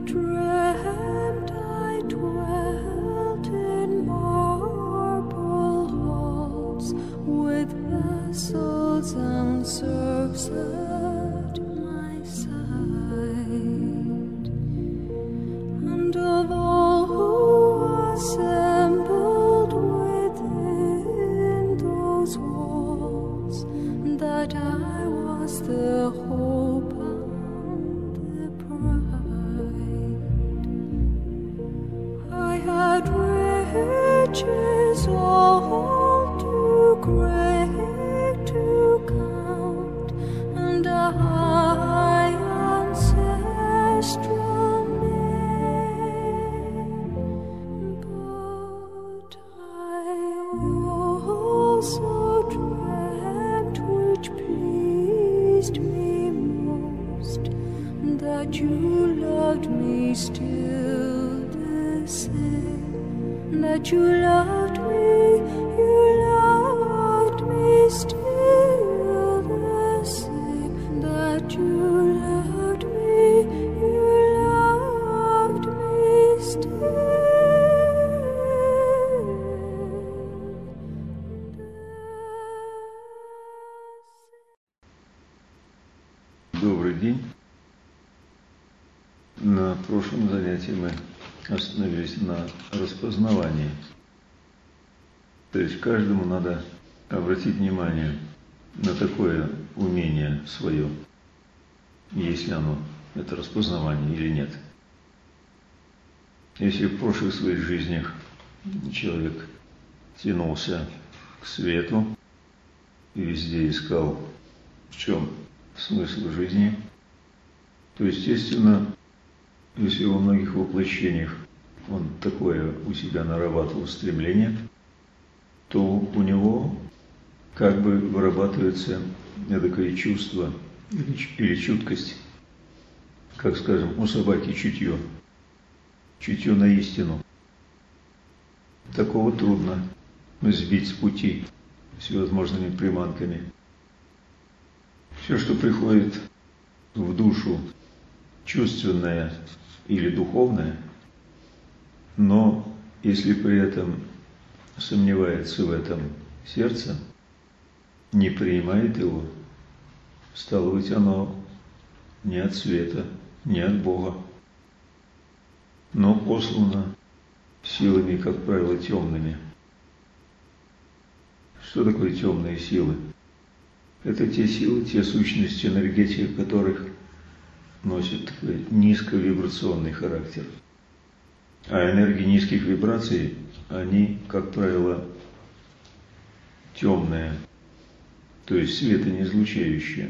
dreamt I dwelt in marble halls with vessels and serfs at my side, and of all who assembled within those walls, that I was the hope and the pride. I had riches all too great to count, and a high ancestral name, but I also dreamt, which pleased me most, that you loved me still the same, that you loved me still the same, that you loved me still. Добрый день. На прошлом занятии мы остановились на распознавании. То есть каждому надо обратить внимание на такое умение свое, есть ли оно, это распознавание или нет. Если в прошлых своих жизнях человек тянулся к свету и везде искал, в чем смысл жизни, то, естественно, если во многих воплощениях он такое у себя нарабатывал стремление, то у него как бы вырабатывается такое чувство или чуткость, как, скажем, у собаки чутье на истину. Такого трудно сбить с пути всевозможными приманками. Все, что приходит в душу, чувственное или духовное, но если при этом сомневается в этом сердце, не принимает его, стало быть, оно не от света, не от Бога, но послано силами, как правило, темными. Что такое темные силы? Это те силы, те сущности, энергетика которых носит такой низковибрационный характер. А энергии низких вибраций, они, как правило, темные, то есть света не излучающие.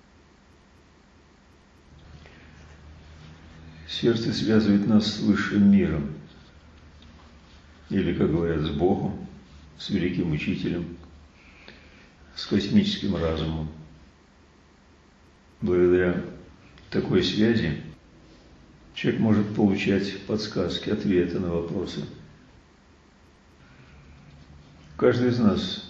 Сердце связывает нас с высшим миром, или, как говорят, с Богом, с великим учителем, с космическим разумом. Благодаря такой связи человек может получать подсказки, ответы на вопросы. Каждый из нас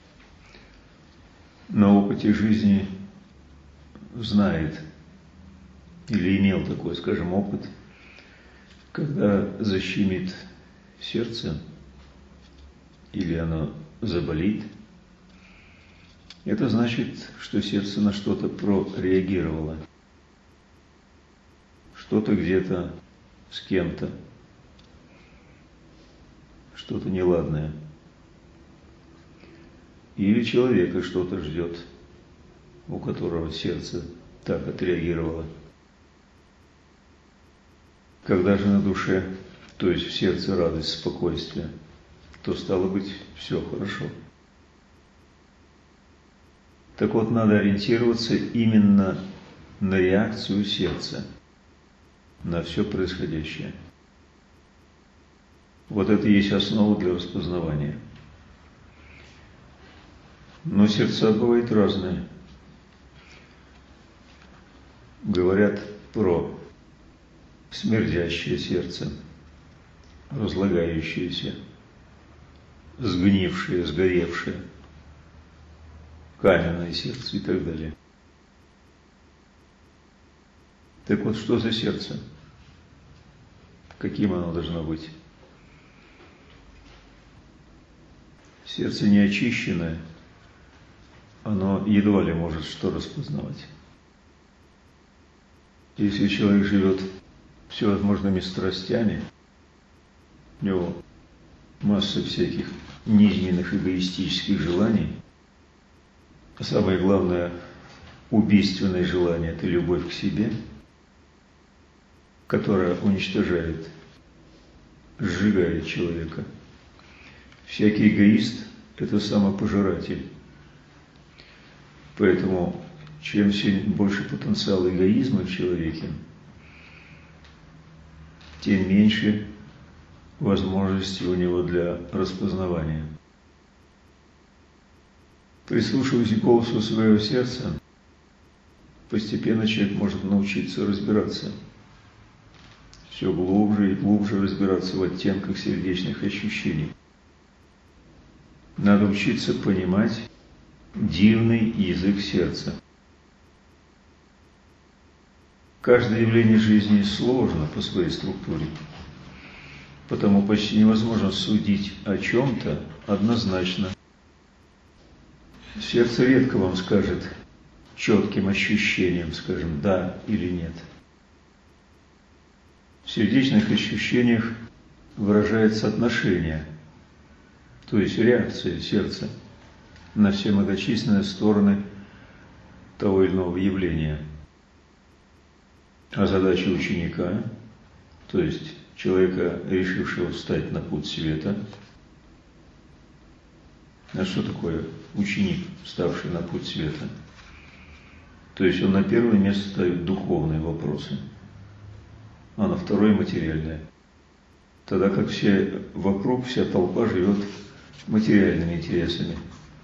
на опыте жизни знает или имел такой, скажем, опыт, когда защемит сердце или оно заболит. Это значит, что сердце на что-то прореагировало. Что-то где-то с кем-то, что-то неладное. Или человека что-то ждет, у которого сердце так отреагировало. Когда же на душе, то есть в сердце радость, спокойствие, то стало быть все хорошо. Так вот, надо ориентироваться именно на реакцию сердца, на все происходящее. Вот это и есть основа для распознавания. Но сердца бывают разные. Говорят про смердящее сердце, разлагающееся, сгнившее, сгоревшее, каменное сердце и так далее. Так вот, что за сердце? каким оно должно быть. Сердце неочищенное, оно едва ли может что распознавать. Если человек живет всевозможными страстями, у него масса всяких низменных эгоистических желаний, а самое главное, убийственное желание – это любовь к себе, которая уничтожает, сжигает человека. Всякий эгоист – это самопожиратель. Поэтому чем больше потенциал эгоизма в человеке, тем меньше возможностей у него для распознавания. Прислушиваясь к голосу своего сердца, постепенно человек может научиться разбираться, все глубже и глубже разбираться в оттенках сердечных ощущений. Надо учиться понимать дивный язык сердца. Каждое явление жизни сложно по своей структуре, потому почти невозможно судить о чем-то однозначно. Сердце редко вам скажет четким ощущением, скажем, да или нет. В сердечных ощущениях выражается отношение, то есть реакция сердца на все многочисленные стороны того или иного явления. А задача ученика, то есть человека, решившего встать на путь света. А что такое ученик, вставший на путь света? То есть он на первое место ставит духовные вопросы, а на второе – материальное. Тогда как все вокруг, вся толпа живет материальными интересами.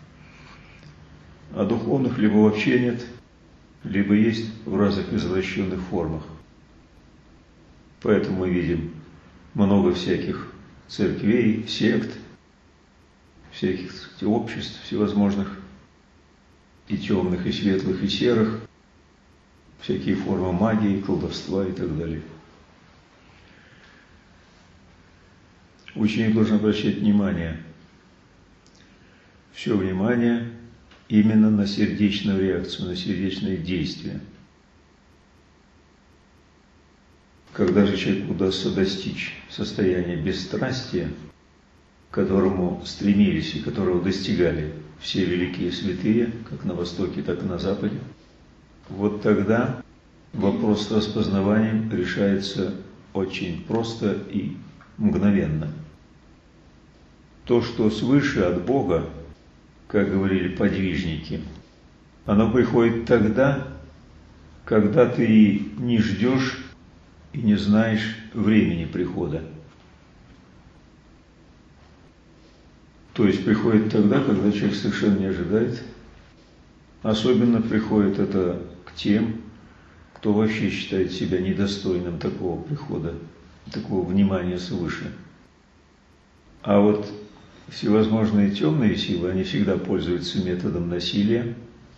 А духовных либо вообще нет, либо есть в разных извращенных формах. Поэтому мы видим много всяких церквей, сект, всяких обществ всевозможных, и темных, и светлых, и серых, всякие формы магии, колдовства и так далее. Ученик должен обращать внимание, все внимание именно на сердечную реакцию, на сердечные действия. Когда же человеку удастся достичь состояния бесстрастия, к которому стремились и которого достигали все великие святые, как на Востоке, так и на Западе, вот тогда вопрос с распознаванием решается очень просто и мгновенно. То, что свыше от Бога, как говорили подвижники, оно приходит тогда, когда ты не ждешь и не знаешь времени прихода. То есть приходит тогда, когда человек совершенно не ожидает. Особенно приходит это к тем, кто вообще считает себя недостойным такого прихода, такого внимания свыше. А вот всевозможные темные силы, они всегда пользуются методом насилия.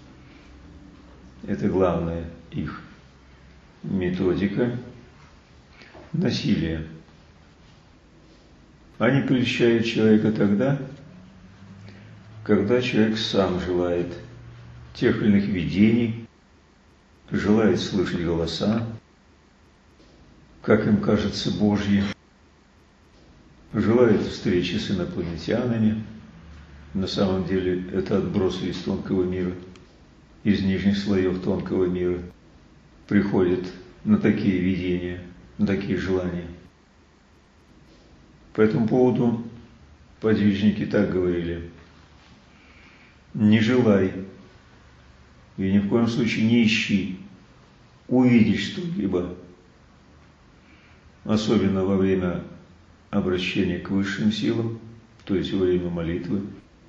Это главная их методика – насилие. Они прельщают человека тогда, когда человек сам желает тех или иных видений, желает слышать голоса, как им кажется, Божьи, желает встречи с инопланетянами. На самом деле это отбросы из тонкого мира, из нижних слоев тонкого мира приходят на такие видения, на такие желания. По этому поводу подвижники так говорили: не желай и ни в коем случае не ищи увидеть что-либо, особенно во время обращения к высшим силам, то есть во время молитвы.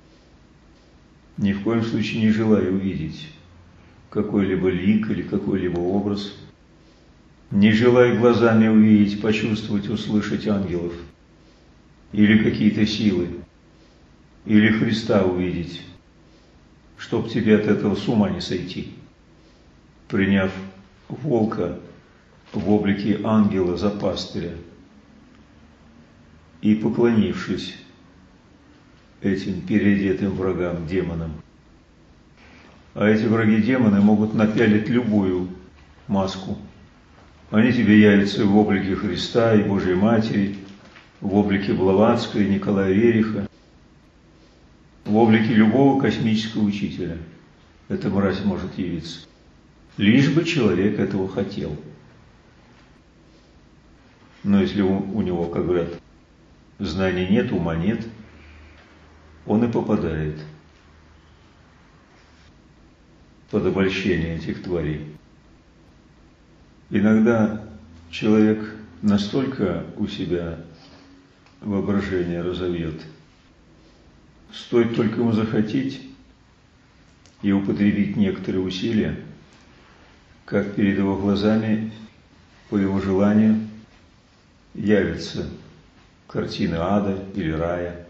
Ни в коем случае не желай увидеть какой-либо лик или какой-либо образ. Не желай глазами увидеть, почувствовать, услышать ангелов или какие-то силы, или Христа увидеть, чтоб тебе от этого с ума не сойти, приняв волка в облике ангела за пастыря и поклонившись этим переодетым врагам, демонам. А эти враги-демоны могут напялить любую маску. Они тебе явятся в облике Христа и Божьей Матери, в облике Блаватского и Николая Рериха, в облике любого космического учителя. Эта мразь может явиться. Лишь бы человек этого хотел. Но если у него, как говорят, знаний нет, ума нет, он и попадает под обольщение этих тварей. Иногда человек настолько у себя воображение разовьет, стоит только ему захотеть и употребить некоторые усилия, как перед его глазами, по его желанию, явится картина ада или рая.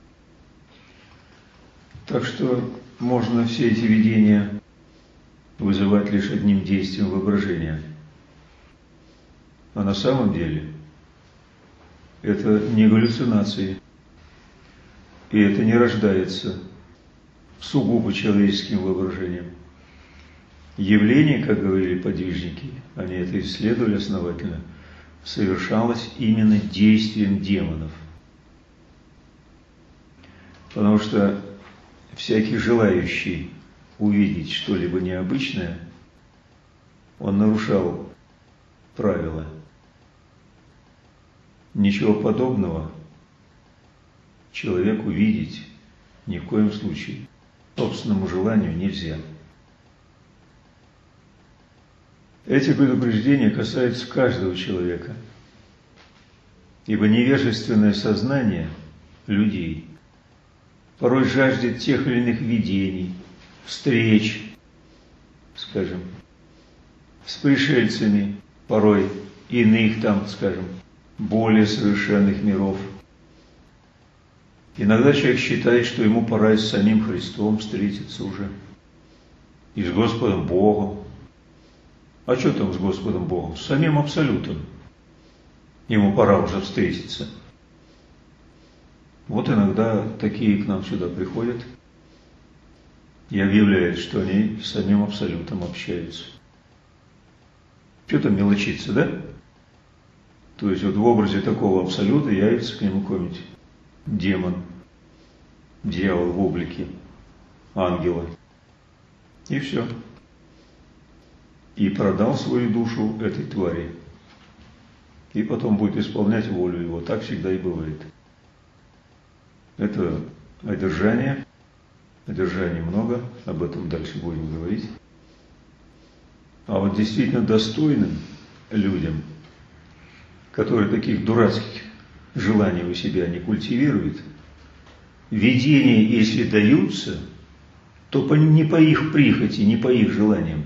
Так что можно все эти видения вызывать лишь одним действием воображения. А на самом деле это не галлюцинации, и это не рождается сугубо человеческим воображением. Явление, как говорили подвижники, они это исследовали основательно, совершалось именно действием демонов. Потому что всякий желающий увидеть что-либо необычное, он нарушал правила. Ничего подобного человеку видеть ни в коем случае по собственному желанию нельзя. Эти предупреждения касаются каждого человека, ибо невежественное сознание людей порой жаждет тех или иных видений, встреч, скажем, с пришельцами, порой иных там, скажем, более совершенных миров. Иногда человек считает, что ему пора и с самим Христом встретиться уже, и с Господом Богом. А что там с Господом Богом? С самим Абсолютом. Ему пора уже встретиться. Вот иногда такие к нам сюда приходят и объявляют, что они с самим Абсолютом общаются. Что там мелочиться, да? То есть вот в образе такого Абсолюта явится к нему какой-нибудь демон, дьявол в облике ангела. И все. И продал свою душу этой твари. И потом будет исполнять волю его. Так всегда и бывает. Это одержание. Одержаний много. Об этом дальше будем говорить. А вот действительно достойным людям, которые таких дурацких желаний у себя не культивируют, видения, если даются, то не по их прихоти, не по их желаниям,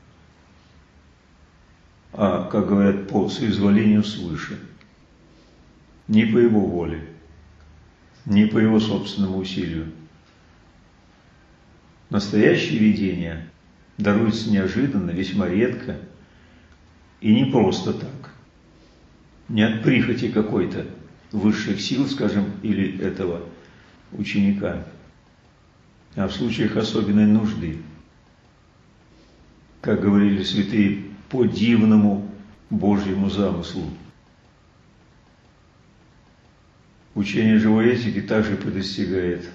а, как говорят, по соизволению свыше. Не по его воле, не по его собственному усилию. Настоящие видения даруются неожиданно, весьма редко и не просто так. Не от прихоти какой-то высших сил, скажем, или этого ученика, а в случаях особенной нужды. Как говорили святые, по дивному Божьему замыслу. Учение живой этики также предостерегает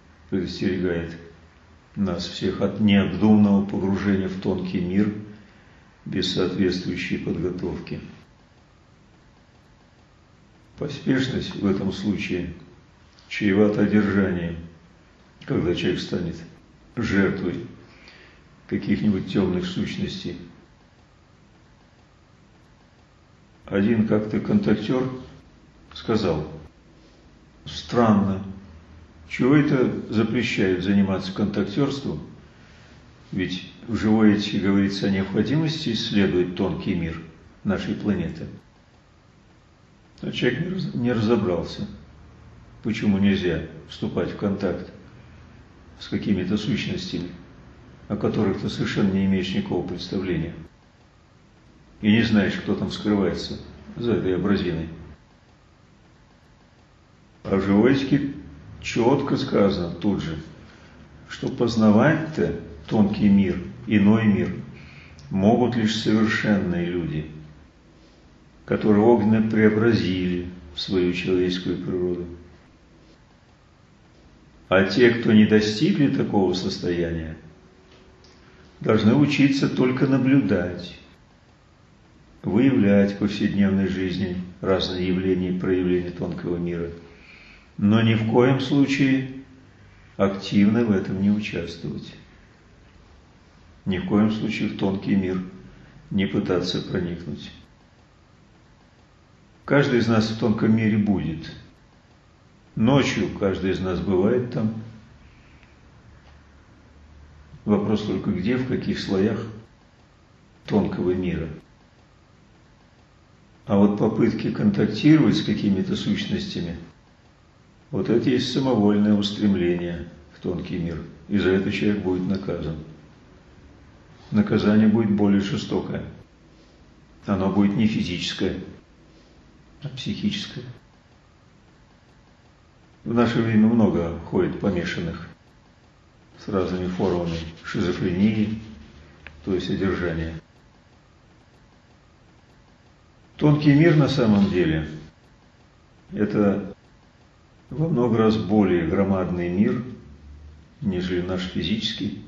нас всех от необдуманного погружения в тонкий мир без соответствующей подготовки. Поспешность в этом случае чревата одержанием, когда человек станет жертвой каких-нибудь темных сущностей. Один как-то контактер сказал: странно, чего это запрещают заниматься контактерством? Ведь в живой этике говорится о необходимости исследовать тонкий мир нашей планеты. А человек не разобрался, почему нельзя вступать в контакт с какими-то сущностями, о которых ты совершенно не имеешь никакого представления. И не знаешь, кто там скрывается за этой образиной. А в животике четко сказано тут же, что познавать-то тонкий мир, иной мир, могут лишь совершенные люди, которые огненно преобразили свою человеческую природу. А те, кто не достигли такого состояния, должны учиться только наблюдать, выявлять в повседневной жизни разные явления и проявления тонкого мира, но ни в коем случае активно в этом не участвовать. Ни в коем случае в тонкий мир не пытаться проникнуть. Каждый из нас в тонком мире будет. Ночью каждый из нас бывает там. Вопрос только где, в каких слоях тонкого мира. А вот попытки контактировать с какими-то сущностями, вот это есть самовольное устремление в тонкий мир. И за это человек будет наказан. Наказание будет более жестокое. Оно будет не физическое, а психическое. В наше время много ходит помешанных с разными формами шизофрении, то есть одержания. Тонкий мир на самом деле – это во много раз более громадный мир, нежели наш физический.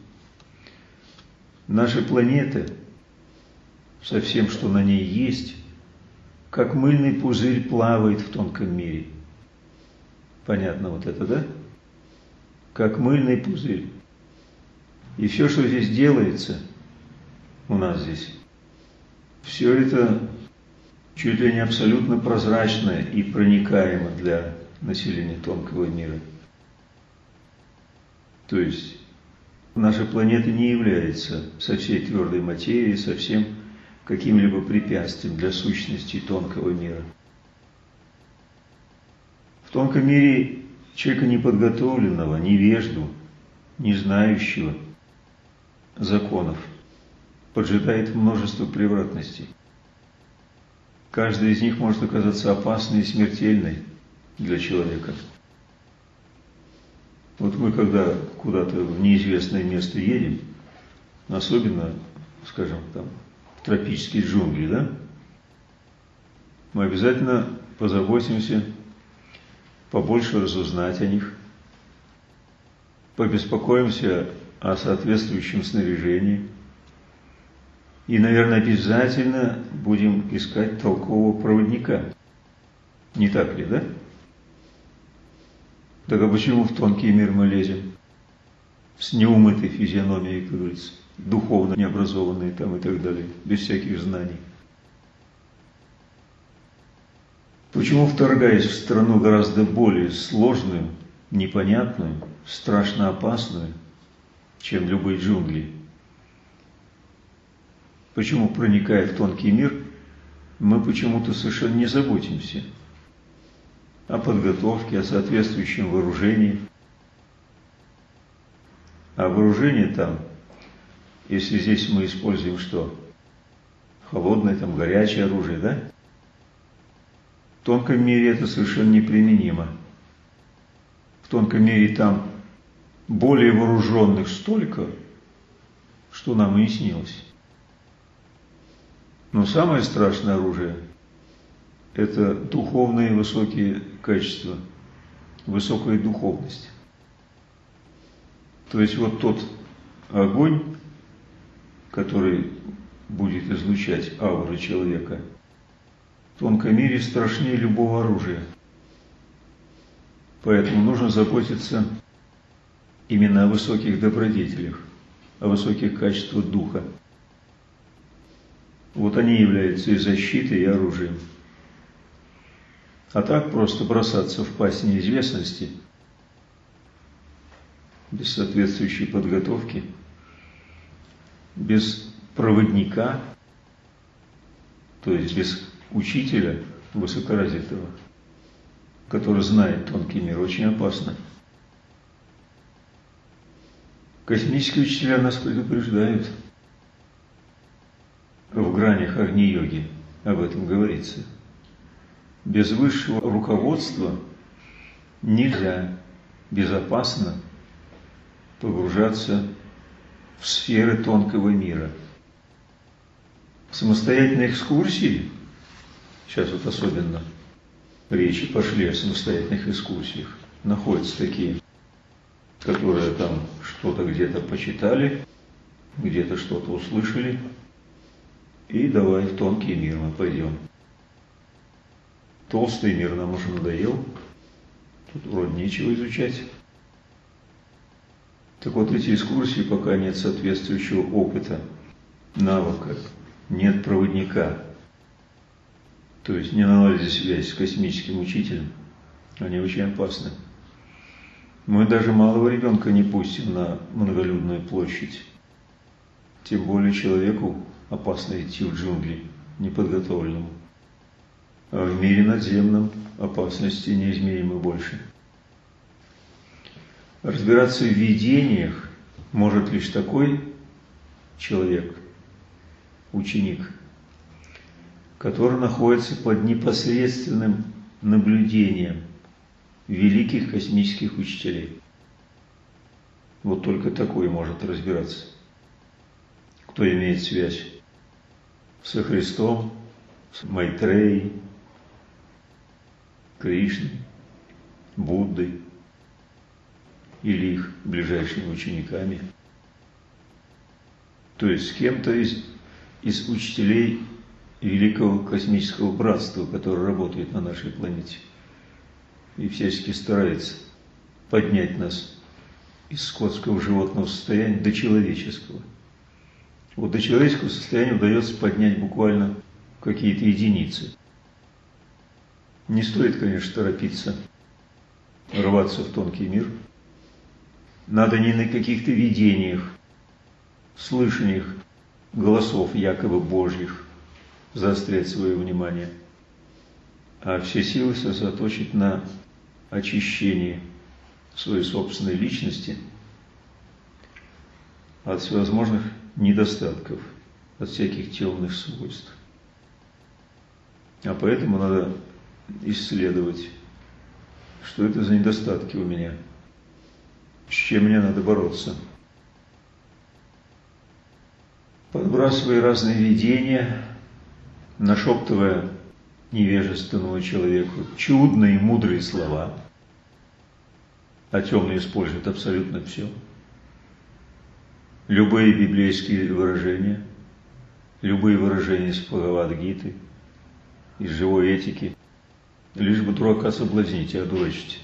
Наша планета со всем, что на ней есть, как мыльный пузырь плавает в тонком мире. Понятно вот это, да? Как мыльный пузырь. И все, что здесь делается, у нас здесь, все это чуть ли не абсолютно прозрачно и проникаемо для населения тонкого мира. То есть наша планета не является со всей твердой материей, совсем каким-либо препятствием для сущности тонкого мира. В тонком мире человека неподготовленного, невежду, не знающего законов поджидает множество превратностей. Каждая из них может оказаться опасной и смертельной для человека. Вот мы, когда куда-то в неизвестное место едем, особенно, скажем, там, в тропические джунгли, да, мы обязательно позаботимся побольше разузнать о них, побеспокоимся о соответствующем снаряжении и, наверное, обязательно будем искать толкового проводника. Не так ли, да? Так а почему в тонкий мир мы лезем? С неумытой физиономией, как говорится, духовно необразованные там и так далее, без всяких знаний. Почему, вторгаясь в страну гораздо более сложную, непонятную, страшно опасную, чем любые джунгли? Почему, проникая в тонкий мир, мы почему-то совершенно не заботимся о подготовке, о соответствующем вооружении? А вооружение там, если здесь мы используем что? Холодное, там, горячее оружие, да? В тонком мире это совершенно неприменимо. В тонком мире там более вооруженных столько, что нам и не снилось. Но самое страшное оружие – это духовные высокие качества, высокая духовность. То есть вот тот огонь, который будет излучать ауру человека, в тонком мире страшнее любого оружия. Поэтому нужно заботиться именно о высоких добродетелях, о высоких качествах духа. Вот они являются и защитой, и оружием. А так просто бросаться в пасть неизвестности, без соответствующей подготовки, без проводника, то есть без учителя высокоразвитого, который знает тонкий мир, очень опасно. Космические учителя нас предупреждают. В гранях Агни-йоги об этом говорится. Без высшего руководства нельзя безопасно погружаться в сферы тонкого мира. Самостоятельные экскурсии, сейчас вот особенно речи пошли о самостоятельных экскурсиях, находятся такие, которые там что-то где-то почитали, где-то что-то услышали, и давай в тонкий мир мы пойдем. Толстый мир нам уже надоел, тут вроде нечего изучать. Так вот, эти экскурсии, пока нет соответствующего опыта, навыка, нет проводника, то есть не наладили связь с космическим учителем, они очень опасны. Мы даже малого ребенка не пустим на многолюдную площадь. Тем более человеку опасно идти в джунгли неподготовленному. А в мире надземном опасности неизмеримо больше. Разбираться в видениях может лишь такой человек, ученик, который находится под непосредственным наблюдением великих космических учителей. Вот только такой может разбираться. Кто имеет связь со Христом, с Майтреей, Кришной, Буддой или их ближайшими учениками. То есть с кем-то из учителей Великого Космического Братства, который работает на нашей планете и всячески старается поднять нас из скотского животного состояния до человеческого. Вот до человеческого состояния удается поднять буквально какие-то единицы. Не стоит, конечно, торопиться рваться в тонкий мир. Надо не на каких-то видениях, слышаниях голосов якобы Божьих заострять свое внимание, а все силы сосредоточить на очищении своей собственной личности от всевозможных недостатков, от всяких темных свойств. А поэтому надо исследовать, что это за недостатки у меня, с чем мне надо бороться. Подбрасывая разные видения, нашептывая невежественному человеку чудные и мудрые слова, а темные используют абсолютно все. Любые библейские выражения, любые выражения из Бхагавад-гиты, из живой этики, лишь бы дурака соблазнить и одурачить.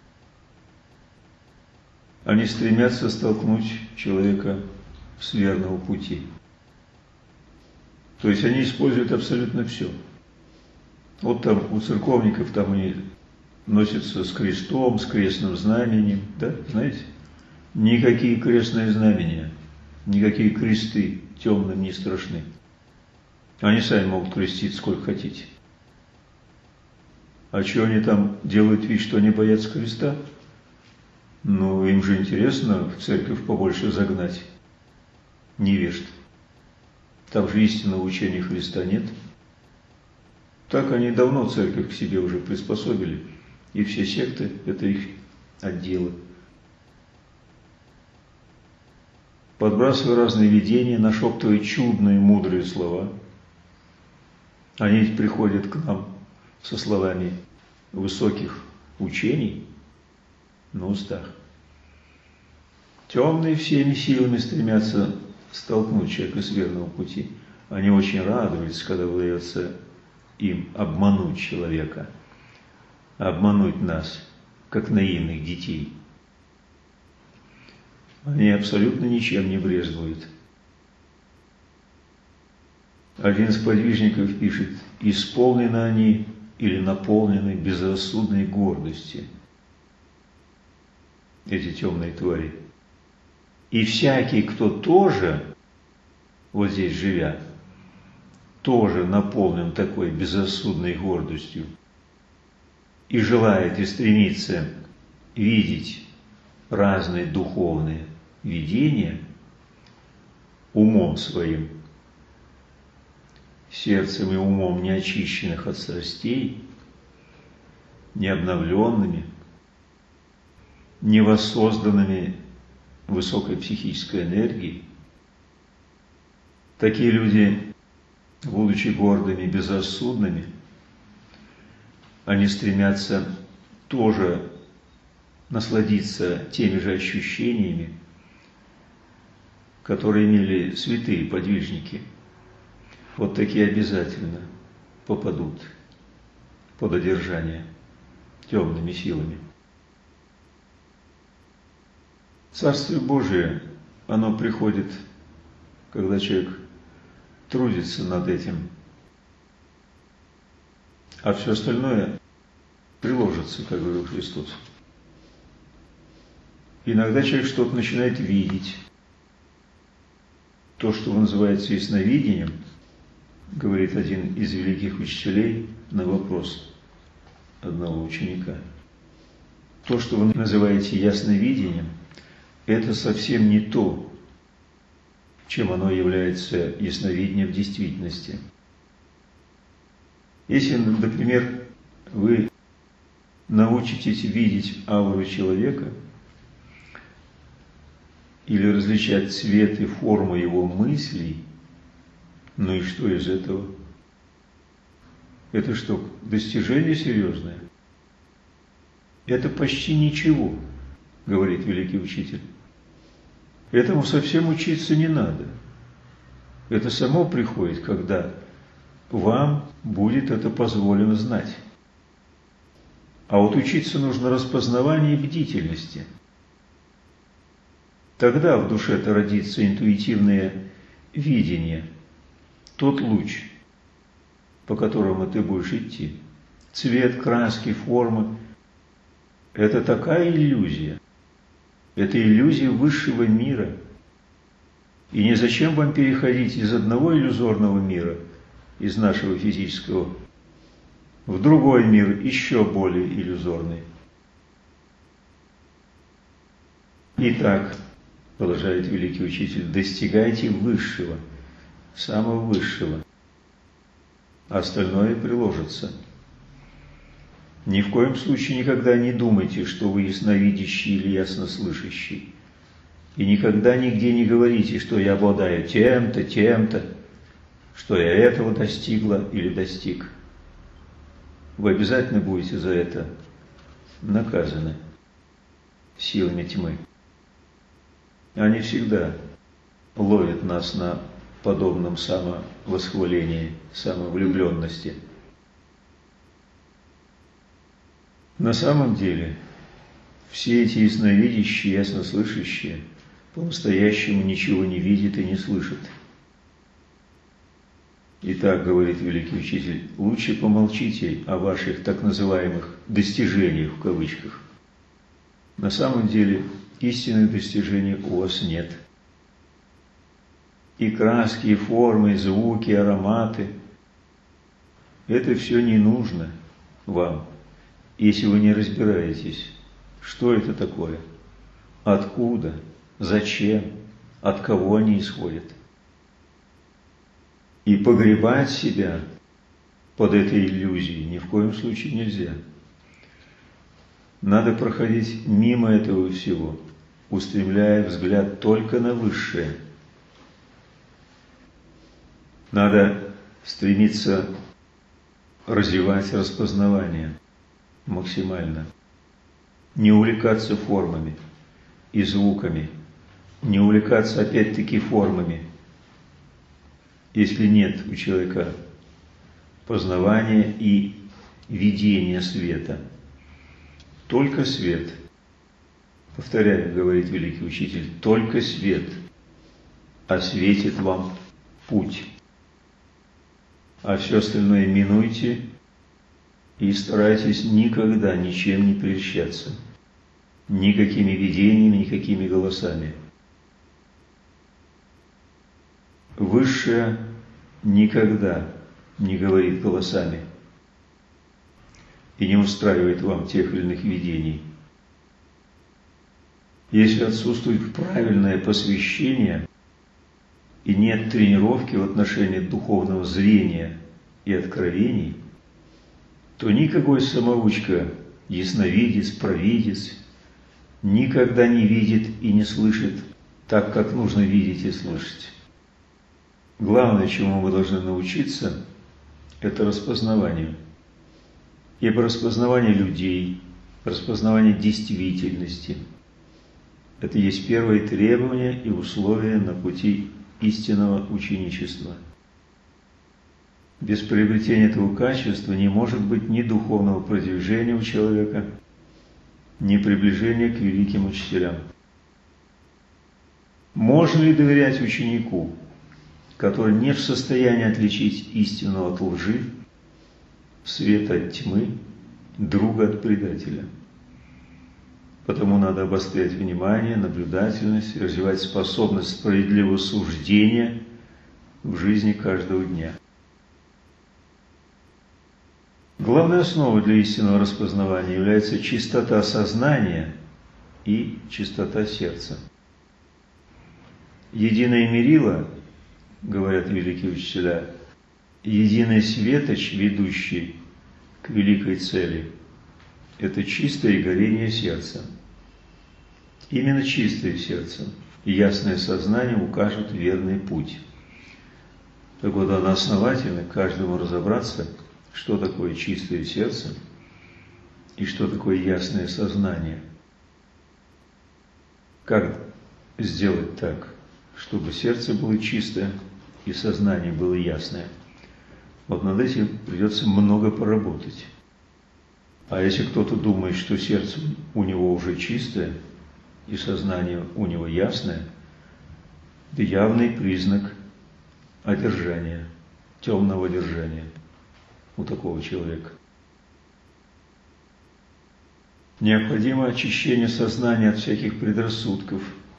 Они стремятся столкнуть человека с верного пути. То есть они используют абсолютно все. Вот там у церковников там они носятся с крестом, с крестным знаменем, да, знаете? Никакие крестные знамения, никакие кресты темным не страшны. Они сами могут крестить сколько хотите. А что они там делают вид, что они боятся креста? Ну, им же интересно в церковь побольше загнать невежд. Там же истинного учения Христа нет. Так они давно церковь к себе уже приспособили. И все секты – это их отделы. Подбрасывая разные видения, нашептывая чудные, мудрые слова, они ведь приходят к нам со словами высоких учений на устах. Темные всеми силами стремятся столкнуть человека с верного пути. Они очень радуются, когда удается им обмануть человека, обмануть нас, как наивных детей. Они абсолютно ничем не брезгуют. Один из подвижников пишет: исполнены они или наполнены безрассудной гордости, эти темные твари. И всякий, кто тоже, вот здесь живя, тоже наполнен такой безрассудной гордостью и желает и стремится видеть разные духовные видения умом своим, сердцем и умом неочищенных от страстей, необновленными, невоссозданными высокой психической энергией. Такие люди, будучи гордыми, безрассудными, они стремятся тоже насладиться теми же ощущениями, которые имели святые подвижники. Вот такие обязательно попадут под одержание темными силами. Царствие Божие, оно приходит, когда человек трудится над этим, а все остальное приложится, как говорил Христос. Иногда человек что-то начинает видеть. То, что называется ясновидением, говорит один из великих учителей на вопрос одного ученика. То, что вы называете ясновидением, это совсем не то, чем оно является ясновидением в действительности. Если, например, вы научитесь видеть ауру человека или различать цвет и форму его мыслей, ну и что из этого? Это что, достижение серьезное? Это почти ничего, говорит великий учитель. Этому совсем учиться не надо. Это само приходит, когда вам будет это позволено знать. А вот учиться нужно распознаванию и бдительности. Тогда в душе-то родится интуитивное видение, тот луч, по которому ты будешь идти. Цвет, краски, формы – это такая иллюзия. Это иллюзия высшего мира. И незачем вам переходить из одного иллюзорного мира, из нашего физического, в другой мир, еще более иллюзорный. Итак, продолжает великий учитель, достигайте высшего, самого высшего. Остальное приложится. Ни в коем случае никогда не думайте, что вы ясновидящий или яснослышащий. И никогда нигде не говорите, что я обладаю тем-то, тем-то, что я этого достигла или достиг. Вы обязательно будете за это наказаны силами тьмы. Они всегда ловят нас на подобном самовосхвалении, самовлюбленности. На самом деле, все эти ясновидящие, яснослышащие по-настоящему ничего не видят и не слышат. Итак, говорит великий учитель, лучше помолчите о ваших так называемых достижениях в кавычках. На самом деле, истинных достижений у вас нет. И краски, и формы, и звуки, и ароматы – это все не нужно вам, если вы не разбираетесь, что это такое, откуда, зачем, от кого они исходят. И погребать себя под этой иллюзией ни в коем случае нельзя. Надо проходить мимо этого всего, устремляя взгляд только на высшее. Надо стремиться развивать распознавание максимально. Не увлекаться формами и звуками, не увлекаться опять-таки формами, если нет у человека познавания и видения света. Только свет. Повторяю, говорит великий учитель, только свет осветит вам путь. А все остальное минуйте и старайтесь никогда ничем не прельщаться. Никакими видениями, никакими голосами. Высшее никогда не говорит голосами и не устраивает вам тех или иных видений. Если отсутствует правильное посвящение и нет тренировки в отношении духовного зрения и откровений, то никакой самоучка, ясновидец, провидец никогда не видит и не слышит так, как нужно видеть и слышать. Главное, чему мы должны научиться, это распознаванию. Ибо распознавание людей, распознавание действительности – это есть первое требование и условие на пути истинного ученичества. Без приобретения этого качества не может быть ни духовного продвижения у человека, ни приближения к великим учителям. Можно ли доверять ученику, который не в состоянии отличить истину от лжи, свет от тьмы, друга от предателя? Потому надо обострять внимание, наблюдательность, развивать способность справедливого суждения в жизни каждого дня. Главной основой для истинного распознавания является чистота сознания и чистота сердца. Единое мерило, говорят великие учителя, единый светоч, ведущий к великой цели, это чистое горение сердца. Именно чистое сердце и ясное сознание укажут верный путь. Так вот, надо основательно каждому разобраться, что такое чистое сердце и что такое ясное сознание. Как сделать так, чтобы сердце было чистое и сознание было ясное? Вот над этим придется много поработать. А если кто-то думает, что сердце у него уже чистое и сознание у него ясное, это явный признак одержания, темного одержания у такого человека. Необходимо очищение сознания от всяких предрассудков.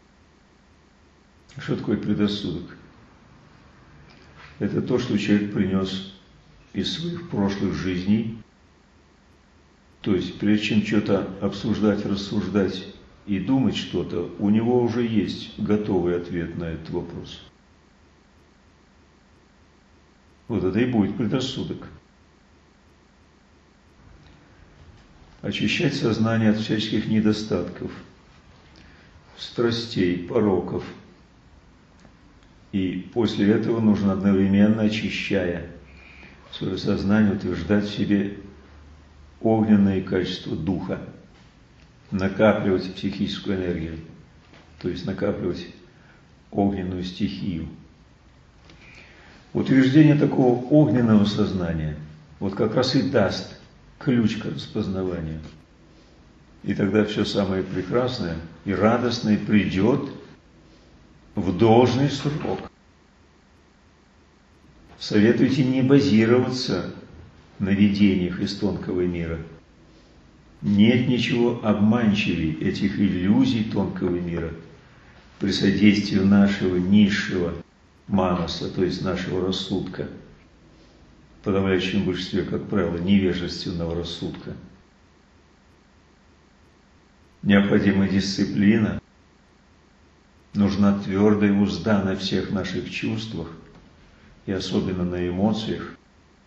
Что такое предрассудок? Это то, что человек принес из своих прошлых жизней. То есть, прежде чем что-то обсуждать, рассуждать и думать что-то, у него уже есть готовый ответ на этот вопрос. Вот это и будет предрассудок. Очищать сознание от всяческих недостатков, страстей, пороков. И после этого нужно одновременно, очищая свое сознание, утверждать в себе огненные качества духа, накапливать психическую энергию, то есть накапливать огненную стихию. Утверждение такого огненного сознания вот как раз и даст ключ к распознаванию. И тогда все самое прекрасное и радостное придет в должный срок. Советуйте не базироваться на видениях из тонкого мира. Нет ничего обманчивее этих иллюзий тонкого мира при содействии нашего низшего манаса, то есть нашего рассудка, в подавляющем большинстве, как правило, невежественного рассудка. Необходима дисциплина, нужна твердая узда на всех наших чувствах и особенно на эмоциях,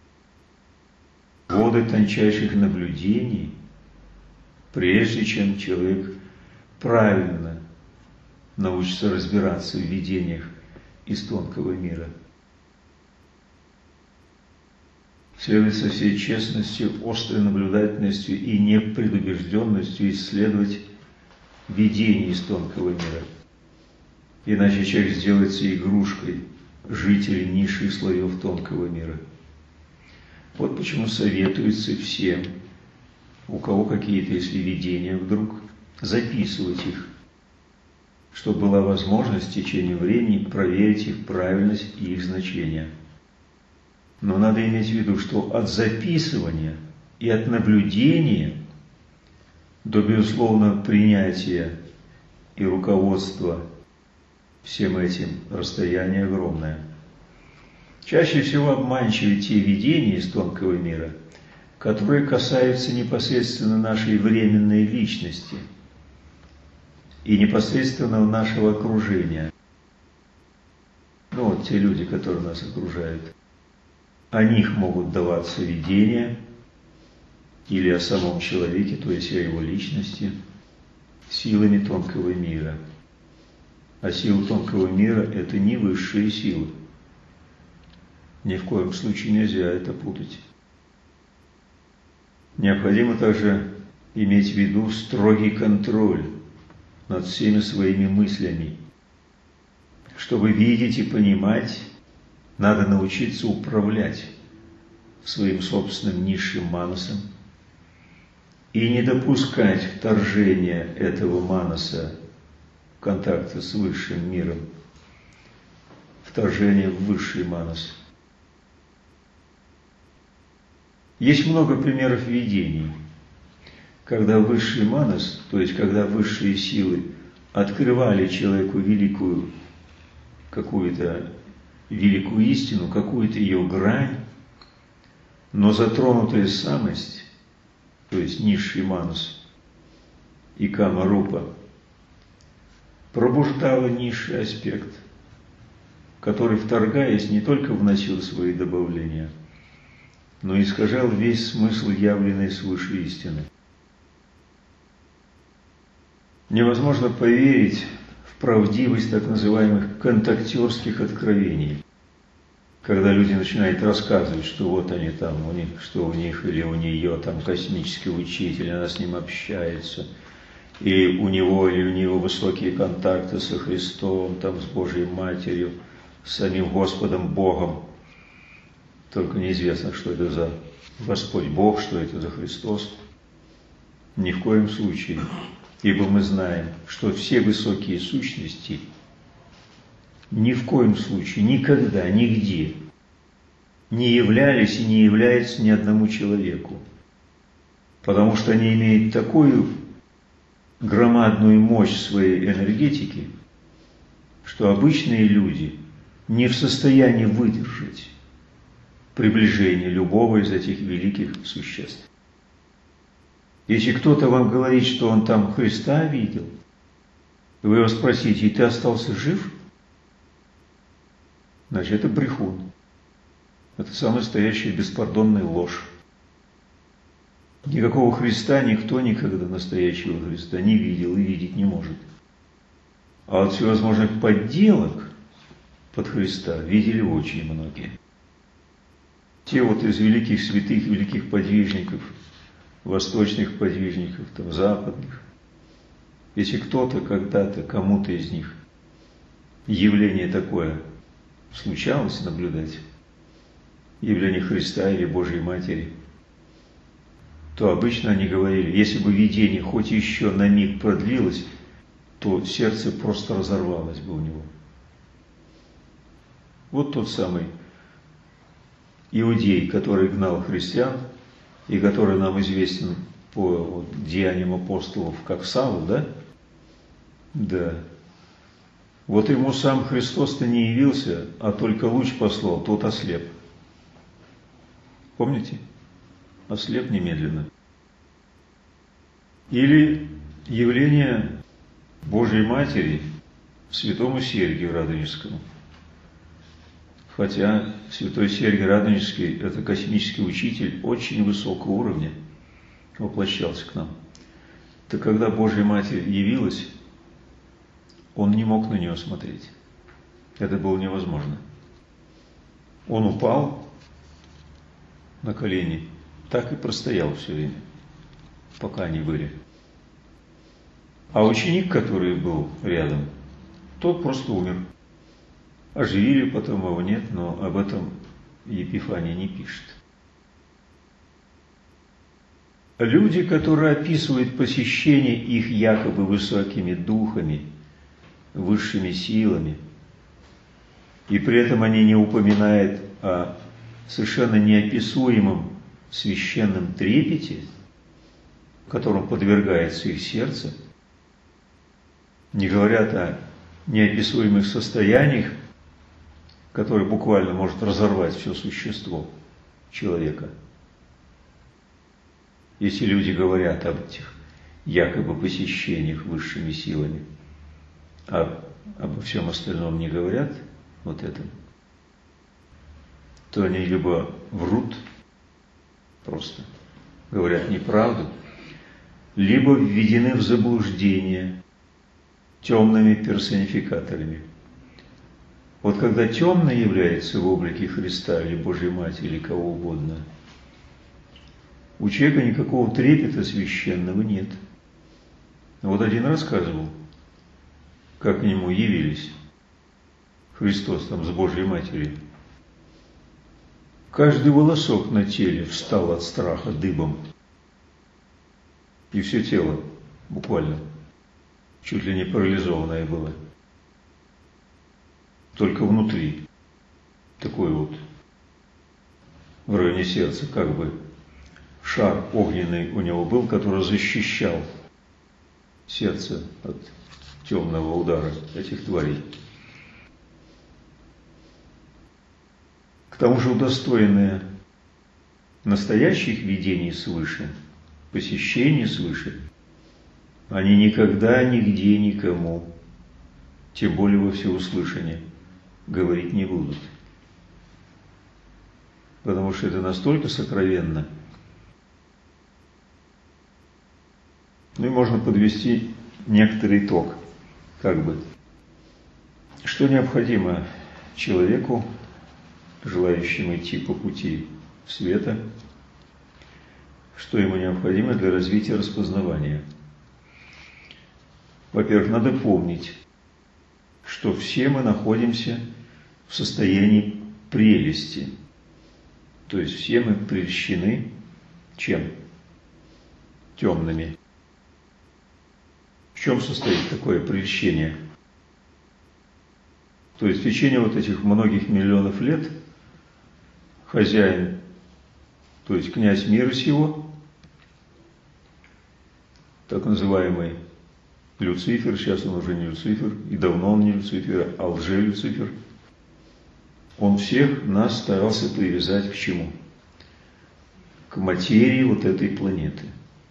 воды тончайших наблюдений, прежде чем человек правильно научится разбираться в видениях из тонкого мира. Следует со всей честностью, острой наблюдательностью и непредубежденностью исследовать видения из тонкого мира. Иначе человек сделается игрушкой жителей низших слоев тонкого мира. Вот почему советуется всем, у кого какие-то, если видения вдруг, записывать их, чтобы была возможность в течение времени проверить их правильность и их значение. Но надо иметь в виду, что от записывания и от наблюдения до, безусловно, принятия и руководства всем этим расстояние огромное. Чаще всего обманчивы те видения из тонкого мира, которые касаются непосредственно нашей временной личности и непосредственно нашего окружения. Ну вот те люди, которые нас окружают. О них могут даваться видения или о самом человеке, то есть о его личности, силами тонкого мира. А силы тонкого мира – это не высшие силы. Ни в коем случае нельзя это путать. Необходимо также иметь в виду строгий контроль над всеми своими мыслями. Чтобы видеть и понимать, надо научиться управлять своим собственным низшим манасом и не допускать вторжения этого манаса в контакты с высшим миром, вторжения в высший манас. Есть много примеров видений, когда высший манас, то есть когда высшие силы открывали человеку великую какую-то великую истину, какую-то ее грань, но затронутая самость, то есть низший манас и кама-рупа, пробуждала низший аспект, который, вторгаясь, не только вносил свои добавления, но и искажал весь смысл явленной свыше истины. Невозможно поверить в правдивость так называемых контактерских откровений, когда люди начинают рассказывать, что вот они там, у них, что у них или у нее там космический учитель, она с ним общается, и у него или у нее высокие контакты со Христом, там, с Божьей Матерью, с самим Господом Богом. Только неизвестно, что это за Господь Бог, что это за Христос. Ни в коем случае. Ибо мы знаем, что все высокие сущности ни в коем случае, никогда, нигде не являлись и не являются ни одному человеку. Потому что они имеют такую громадную мощь своей энергетики, что обычные люди не в состоянии выдержать приближение любого из этих великих существ. Если кто-то вам говорит, что он там Христа видел, вы его спросите, и ты остался жив? Значит, это брехун. Это самая настоящая беспардонная ложь. Никакого Христа никто никогда, настоящего Христа, не видел и видеть не может. А вот всевозможных подделок под Христа видели очень многие. Те вот из великих святых, великих подвижников, восточных подвижников, там, западных. Если кто-то когда-то, кому-то из них явление такое случалось наблюдать, явление Христа или Божьей Матери, то обычно они говорили, если бы видение хоть еще на миг продлилось, то сердце просто разорвалось бы у него. Вот тот самый иудей, который гнал христиан, и который нам известен по деяниям апостолов, как Савл, да? Да. Вот ему сам Христос-то не явился, а только луч послал, тот ослеп. Помните? Ослеп немедленно. Или явление Божьей Матери святому Сергию Радонежскому. Хотя святой Сергий Радонежский – это космический учитель очень высокого уровня, воплощался к нам. То когда Божья Матерь явилась, он не мог на нее смотреть. Это было невозможно. Он упал на колени, так и простоял все время, пока они были. А ученик, который был рядом, тот просто умер. Оживили потом, его нет, но об этом Епифаний не пишет. Люди, которые описывают посещение их якобы высокими духами, высшими силами, и при этом они не упоминают о совершенно неописуемом священном трепете, которому подвергается их сердце, не говорят о неописуемых состояниях, который буквально может разорвать все существо человека. Если люди говорят об этих якобы посещениях высшими силами, а обо всем остальном не говорят, вот этом, то они либо врут, просто говорят неправду, либо введены в заблуждение темными персонификаторами. Вот когда темный является в облике Христа или Божьей Матери или кого угодно, у человека никакого трепета священного нет. Вот один рассказывал, как к нему явились Христос там с Божьей Матерью. Каждый волосок на теле встал от страха дыбом. И все тело буквально чуть ли не парализованное было. Только внутри такой вот в районе сердца как бы шар огненный у него был, который защищал сердце от темного удара этих тварей. К тому же удостоенные настоящих видений свыше, посещений свыше, они никогда нигде никому, тем более во всеуслышание, говорить не будут. Потому что это настолько сокровенно. Ну и можно подвести некоторый итог, как бы. Что необходимо человеку, желающему идти по пути света, что ему необходимо для развития распознавания. Во-первых, надо помнить, что все мы находимся в состоянии прелести. То есть все мы прельщены чем? Темными. В чем состоит такое прельщение? То есть в течение вот этих многих миллионов лет хозяин, то есть князь мира сего, так называемый Люцифер, сейчас он уже не Люцифер, и давно он не Люцифер, а лже-Люцифер, он всех нас старался привязать к чему? К материи вот этой планеты.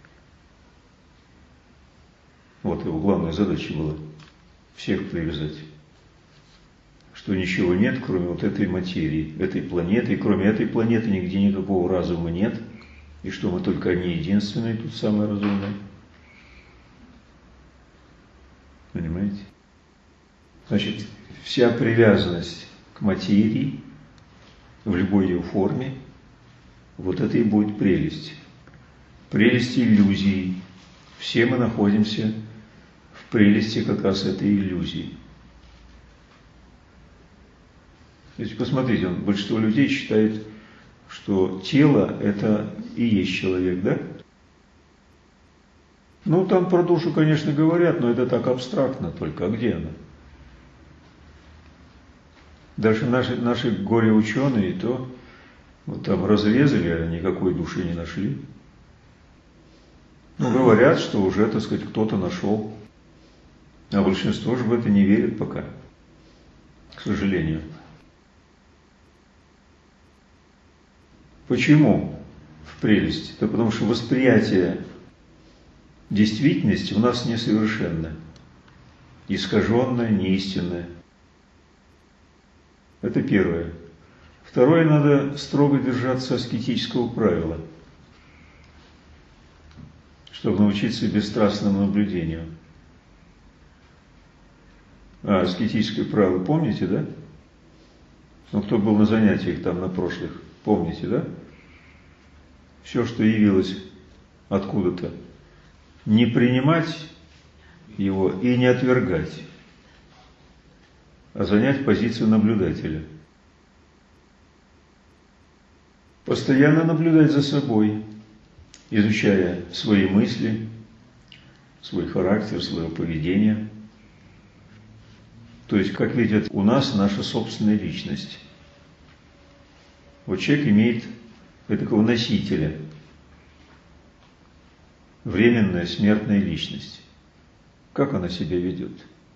Вот его главная задача была – всех привязать. Что ничего нет, кроме вот этой материи, этой планеты, и кроме этой планеты нигде никакого разума нет, и что мы только одни единственные, тут самые разумные. Понимаете? Значит, вся привязанность к материи в любой ее форме, вот это и будет прелесть. Прелесть иллюзии. Все мы находимся в прелести как раз этой иллюзии. То есть, посмотрите, большинство людей считает, что тело – это и есть человек, да? Ну, там про душу, конечно, говорят, но это так абстрактно только. А где она? Даже наши горе-ученые, то вот там разрезали, а никакой души не нашли. Ну, говорят, что уже, так сказать, кто-то нашел. А большинство же в это не верит пока, к сожалению. Почему в прелесть? Да потому что восприятие действительности у нас несовершенно, искаженное, неистинное. Это первое. Второе, надо строго держаться аскетического правила, чтобы научиться бесстрастному наблюдению. А аскетическое правило помните, да? Ну, кто был на занятиях там на прошлых, помните, да? Все, что явилось откуда-то, не принимать его и не отвергать, а занять позицию наблюдателя. Постоянно наблюдать за собой, изучая свои мысли, свой характер, свое поведение. То есть, как видят у нас наша собственная личность. Вот человек имеет такого носителя, временная смертная личность. Как она себя ведет?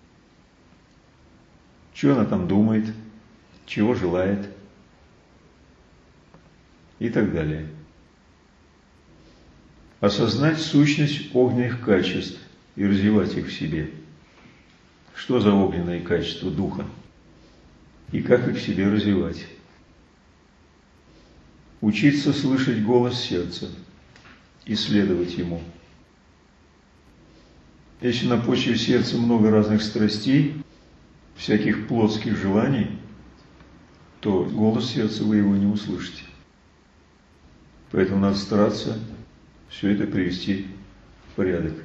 Что она там думает? Чего желает? И так далее. Осознать сущность огненных качеств и развивать их в себе. Что за огненные качества духа? И как их в себе развивать? Учиться слышать голос сердца, исследовать ему. Если на почве сердца много разных страстей, всяких плотских желаний, то голос сердца вы его не услышите. Поэтому надо стараться все это привести в порядок.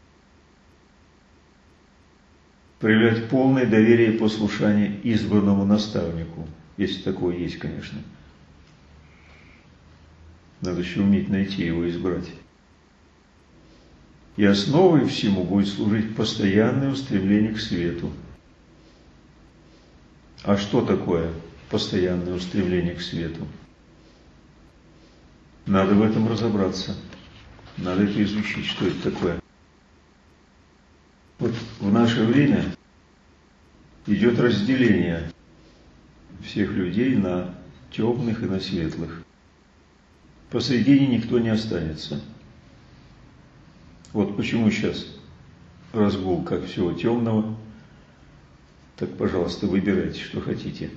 Проявлять полное доверие и послушание избранному наставнику, если такое есть, конечно. Надо еще уметь найти его и избрать. И основой всему будет служить постоянное устремление к свету. А что такое постоянное устремление к свету? Надо в этом разобраться. Надо это изучить, что это такое. Вот в наше время идет разделение всех людей на темных и на светлых. Посредине никто не останется. Вот почему сейчас разгул как всего темного. Так, пожалуйста, выбирайте, что хотите.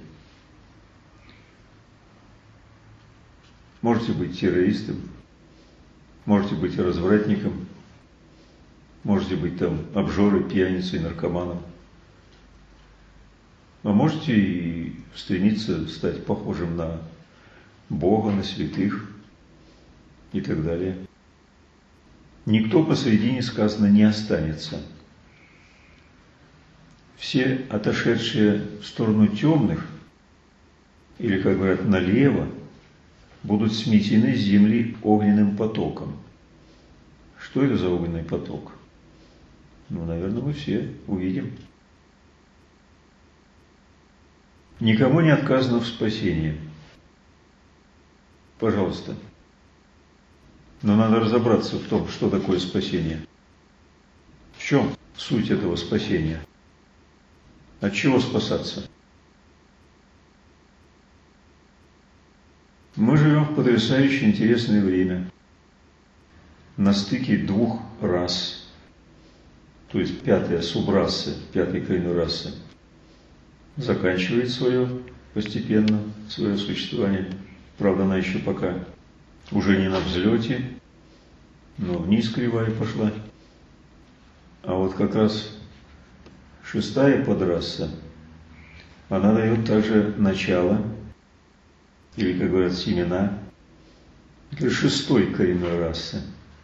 Можете быть террористом, можете быть развратником, можете быть там обжорой, пьяницей, наркоманом. А можете и стремиться стать похожим на Бога, на святых и так далее. Никто посредине, сказано, не останется. Все отошедшие в сторону темных, или, как говорят, налево, будут сметены с земли огненным потоком. Что это за огненный поток? Ну, наверное, мы все увидим. Никому не отказано в спасении. Пожалуйста. Но надо разобраться в том, что такое спасение. В чем суть этого спасения? От чего спасаться? Мы живем в потрясающе интересное время. На стыке двух рас. То есть пятая субраса, пятой коренной расы заканчивает постепенно свое существование. Правда, она еще пока уже не на взлете, но вниз кривая пошла. А вот как раз шестая подраса, она дает также начало, или, как говорят, семена, для шестой коренной расы.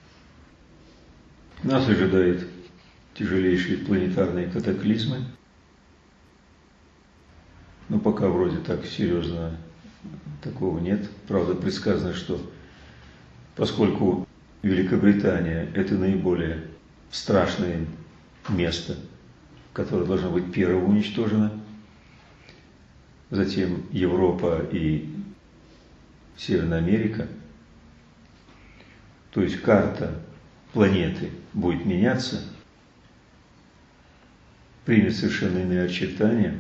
Нас ожидают тяжелейшие планетарные катаклизмы. Но пока вроде так серьезно такого нет. Правда, предсказано, что поскольку Великобритания – это наиболее страшное место, которое должно быть первым уничтожено, затем Европа и Северная Америка, то есть карта планеты будет меняться, примет совершенно иные очертания,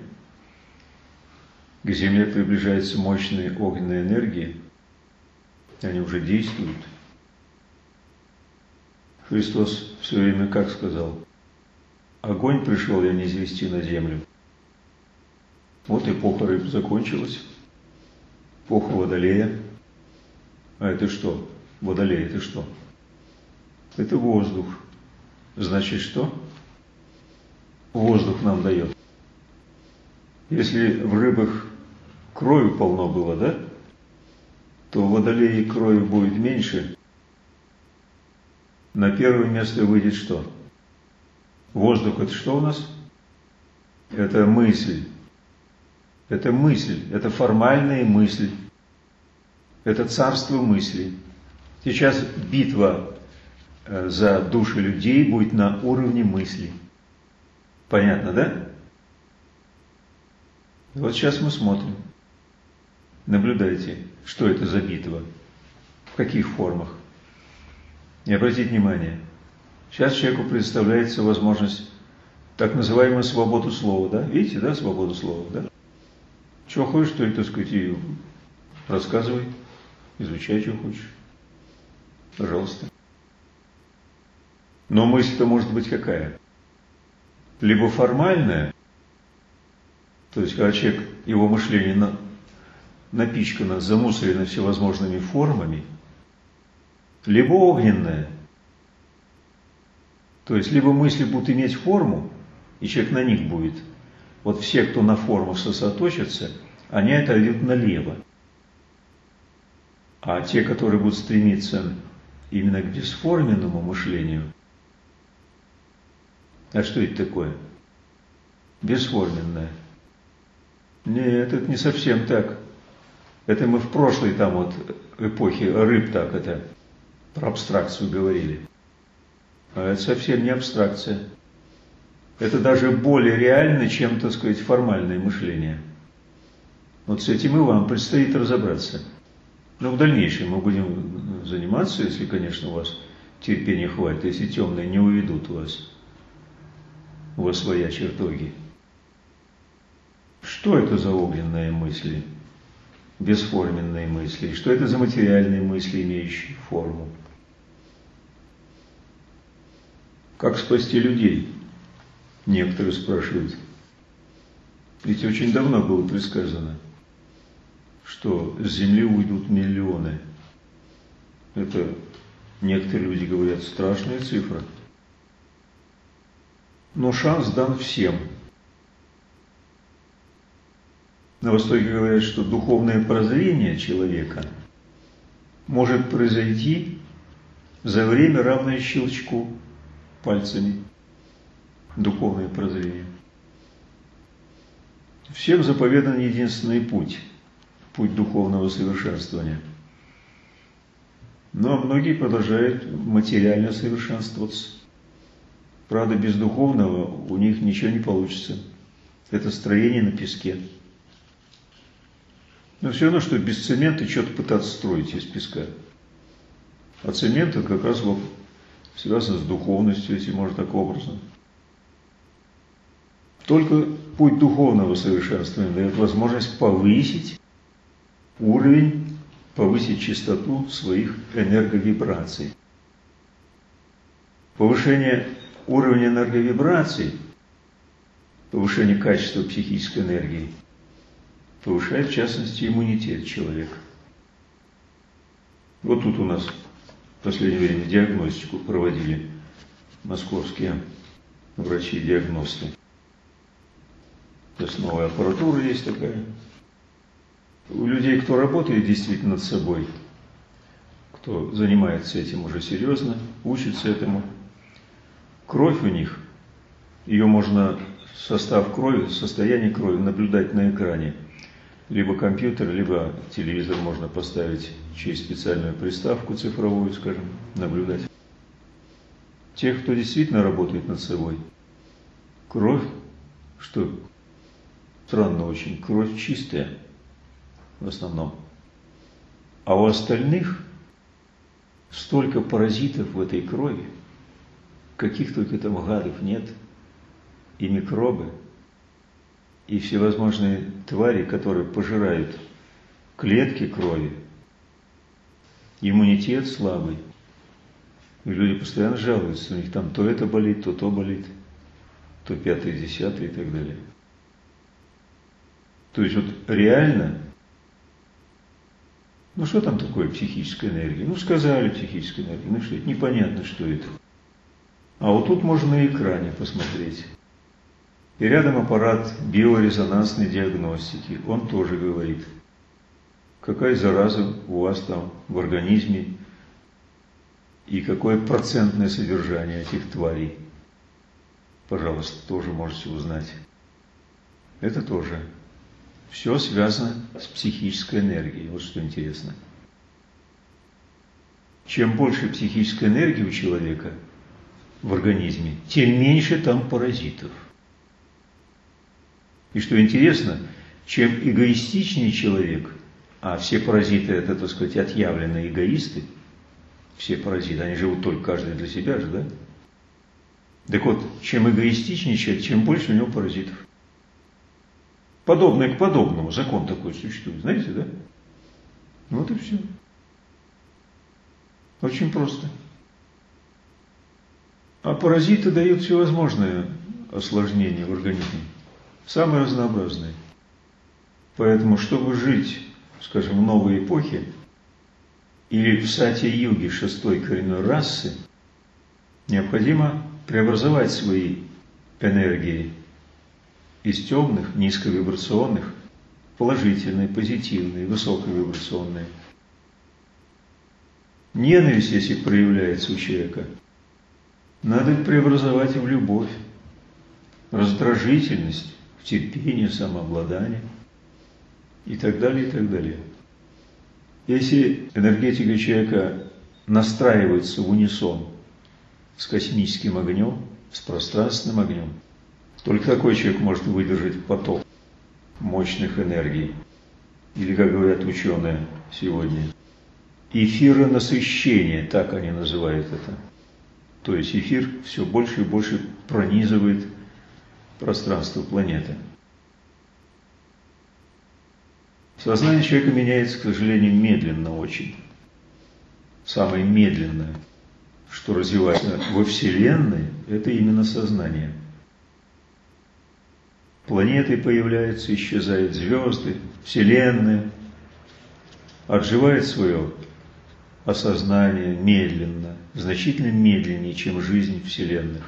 к Земле приближаются мощные огненные энергии, они уже действуют. Христос все время как сказал? Огонь пришел я низвести на землю. Вот эпоха рыб закончилась, эпоха Водолея. А это что? Водолей это что? Это воздух. Значит что? Воздух нам дает. Если в рыбах крови полно было, да? То в Водолее крови будет меньше. На первое место выйдет что? Воздух – это что у нас? Это мысль. Это мысль, это формальная мысль. Это царство мысли. Сейчас битва за души людей будет на уровне мысли. Понятно, да? Вот сейчас мы смотрим. Наблюдайте, что это за битва, в каких формах. И обратите внимание, сейчас человеку представляется возможность так называемую свободу слова, да? Видите, да, свободу слова, да? Что хочешь, то и, так сказать, и рассказывай, изучай, что хочешь. Пожалуйста. Но мысль-то может быть какая? Либо формальная, то есть когда человек, его мышление напичкано, замусорено всевозможными формами, либо огненная. То есть, либо мысли будут иметь форму, и человек на них будет. Вот все, кто на форму сосредоточатся, они отойдут налево. А те, которые будут стремиться именно к бесформенному мышлению, а что это такое? Бесформенное. Нет, это не совсем так. Это мы в прошлой там вот эпохе рыб так это про абстракцию говорили. А это совсем не абстракция. Это даже более реально, чем, так сказать, формальное мышление. Вот с этим и вам предстоит разобраться. Но в дальнейшем мы будем заниматься, если, конечно, у вас терпения хватит, если темные не уведут вас во своя чертоги. Что это за огненные мысли, бесформенные мысли? Что это за материальные мысли, имеющие форму? Как спасти людей? Некоторые спрашивают. Ведь очень давно было предсказано, что с Земли уйдут миллионы. Это, некоторые люди говорят, страшная цифра. Но шанс дан всем. На Востоке говорят, что духовное прозрение человека может произойти за время, равное щелчку пальцами. Духовное прозрение. Всем заповедан единственный путь. Путь духовного совершенствования. Но многие продолжают материально совершенствоваться. Правда, без духовного у них ничего не получится. Это строение на песке. Но все равно, что без цемента что-то пытаться строить из песка. А цемент это как раз вот связан с духовностью, если можно так образно. Только путь духовного совершенствования дает возможность повысить уровень, повысить частоту своих энерговибраций. Повышение уровня энерговибраций, повышение качества психической энергии повышает, в частности, иммунитет человека. Вот тут у нас в последнее время диагностику проводили московские врачи-диагносты. Сейчас новая аппаратура есть такая. У людей, кто работает действительно над собой, кто занимается этим уже серьезно, учится этому, кровь у них, ее можно, состав крови, состояние крови наблюдать на экране. Либо компьютер, либо телевизор можно поставить через специальную приставку цифровую, скажем, наблюдать. Тех, кто действительно работает над собой, кровь, что странно очень, кровь чистая в основном. А у остальных столько паразитов в этой крови, каких только там гадов нет, и микробы, и всевозможные твари, которые пожирают клетки крови, иммунитет слабый. И люди постоянно жалуются, у них там то это болит, то болит, то пятое, десятое и так далее. То есть вот реально, ну что там такое психическая энергия? Ну сказали психическая энергия, ну что это, непонятно что это. А вот тут можно на экране посмотреть. И рядом аппарат биорезонансной диагностики. Он тоже говорит, какая зараза у вас там в организме и какое процентное содержание этих тварей. Пожалуйста, тоже можете узнать. Это тоже. Все связано с психической энергией. Вот что интересно. Чем больше психической энергии у человека в организме, тем меньше там паразитов. И что интересно, чем эгоистичнее человек, а все паразиты это, так сказать, отъявленные эгоисты, все паразиты, они живут только каждый для себя же, да? Так вот, чем эгоистичнее человек, чем больше у него паразитов. Подобное к подобному, закон такой существует, знаете, да? Вот и все. Очень просто. А паразиты дают всевозможные осложнения в организме. Самые разнообразные. Поэтому, чтобы жить, скажем, в новой эпохе, или в сати-юге шестой коренной расы, необходимо преобразовать свои энергии из темных, низковибрационных, положительные, позитивные, высоковибрационные. Ненависть, если проявляется у человека, надо преобразовать в любовь, раздражительность, в терпение, самообладание и так далее, и так далее. Если энергетика человека настраивается в унисон с космическим огнем, с пространственным огнем, только такой человек может выдержать поток мощных энергий. Или, как говорят ученые сегодня, эфиронасыщение, так они называют это. То есть эфир все больше и больше пронизывает пространство планеты. Сознание человека меняется, к сожалению, медленно очень. Самое медленное, что развивается во Вселенной, это именно сознание. Планеты появляются, исчезают звезды, Вселенная отживает свое осознание медленно, значительно медленнее, чем жизнь вселенных.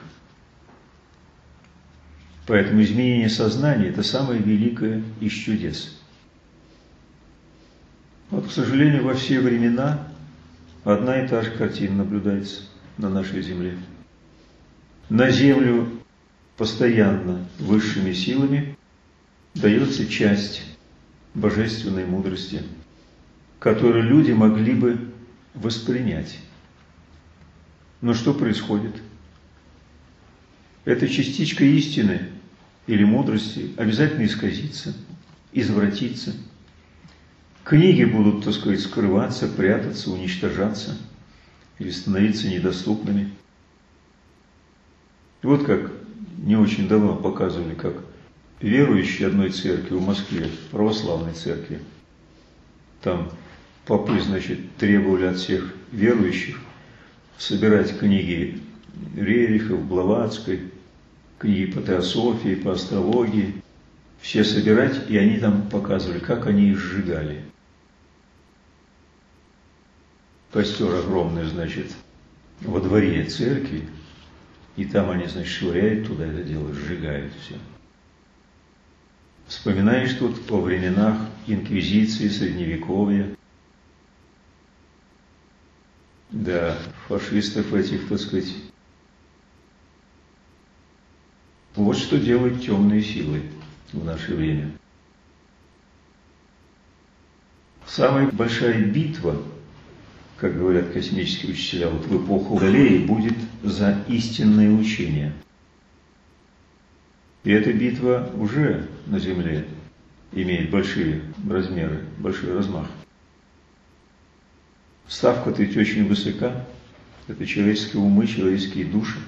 Поэтому изменение сознания – это самое великое из чудес. Вот, к сожалению, во все времена одна и та же картина наблюдается на нашей Земле. На Землю постоянно высшими силами дается часть божественной мудрости, которую люди могли бы воспринять. Но что происходит? Эта частичка истины или мудрости обязательно исказится, извратится. Книги будут, так сказать, скрываться, прятаться, уничтожаться или становиться недоступными. И вот как не очень давно показывали, как верующие одной церкви в Москве, православной церкви, там попы, значит, требовали от всех верующих собирать книги Рерихов, Блаватской, книги по теософии, по астрологии, все собирать, и они там показывали, как они их сжигали. Костер огромный, значит, во дворе церкви, и там они, значит, швыряют туда это дело, сжигают все. Вспоминаешь тут о временах инквизиции, средневековья, да, фашистов этих, так сказать. Вот что делают темные силы в наше время. Самая большая битва, как говорят космические учителя, вот в эпоху Водолея будет за истинное учение. И эта битва уже на Земле имеет большие размеры, большой размах. Ставка-то ведь очень высока. Это человеческие умы, человеческие души.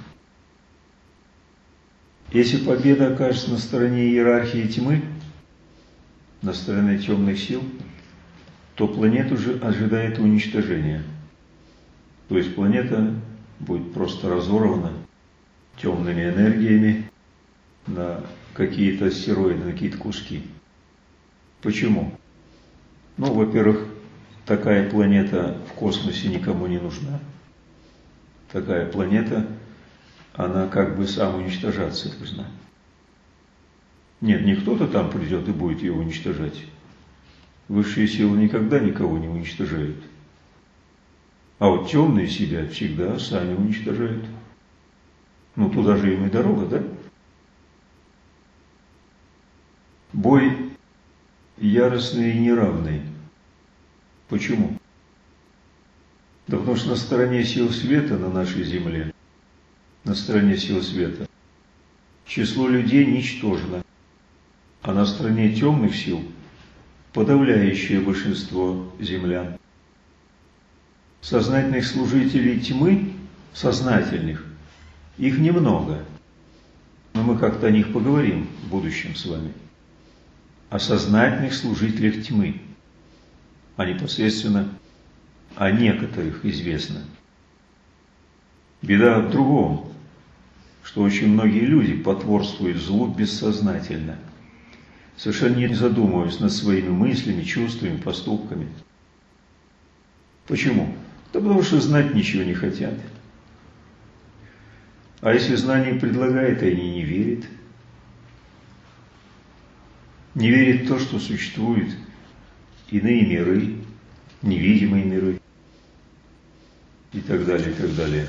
Если победа окажется на стороне иерархии тьмы, на стороне темных сил, то планету же ожидает уничтожение. То есть планета будет просто разорвана темными энергиями на какие-то астероиды, на какие-то куски. Почему? Ну, во-первых, такая планета в космосе никому не нужна. Такая планета, она как бы самоуничтожаться должна. Нет, не кто-то там придет и будет ее уничтожать. Высшие силы никогда никого не уничтожают. А вот темные себя всегда сами уничтожают. Ну, туда же им и дорога, да? Бой яростный и неравный. Почему? Да потому что на стороне сил света на нашей Земле, на стороне сил света, число людей ничтожно, а на стороне темных сил подавляющее большинство землян. Сознательных служителей тьмы, сознательных, их немного, но мы как-то о них поговорим в будущем с вами. О сознательных служителях тьмы, а непосредственно о некоторых известно. Беда в другом, что очень многие люди потворствуют злу бессознательно, совершенно не задумываясь над своими мыслями, чувствами, поступками. Почему? Да потому что знать ничего не хотят. А если знание предлагает, они не верят. Не верят в то, что существуют иные миры, невидимые миры и так далее, и так далее.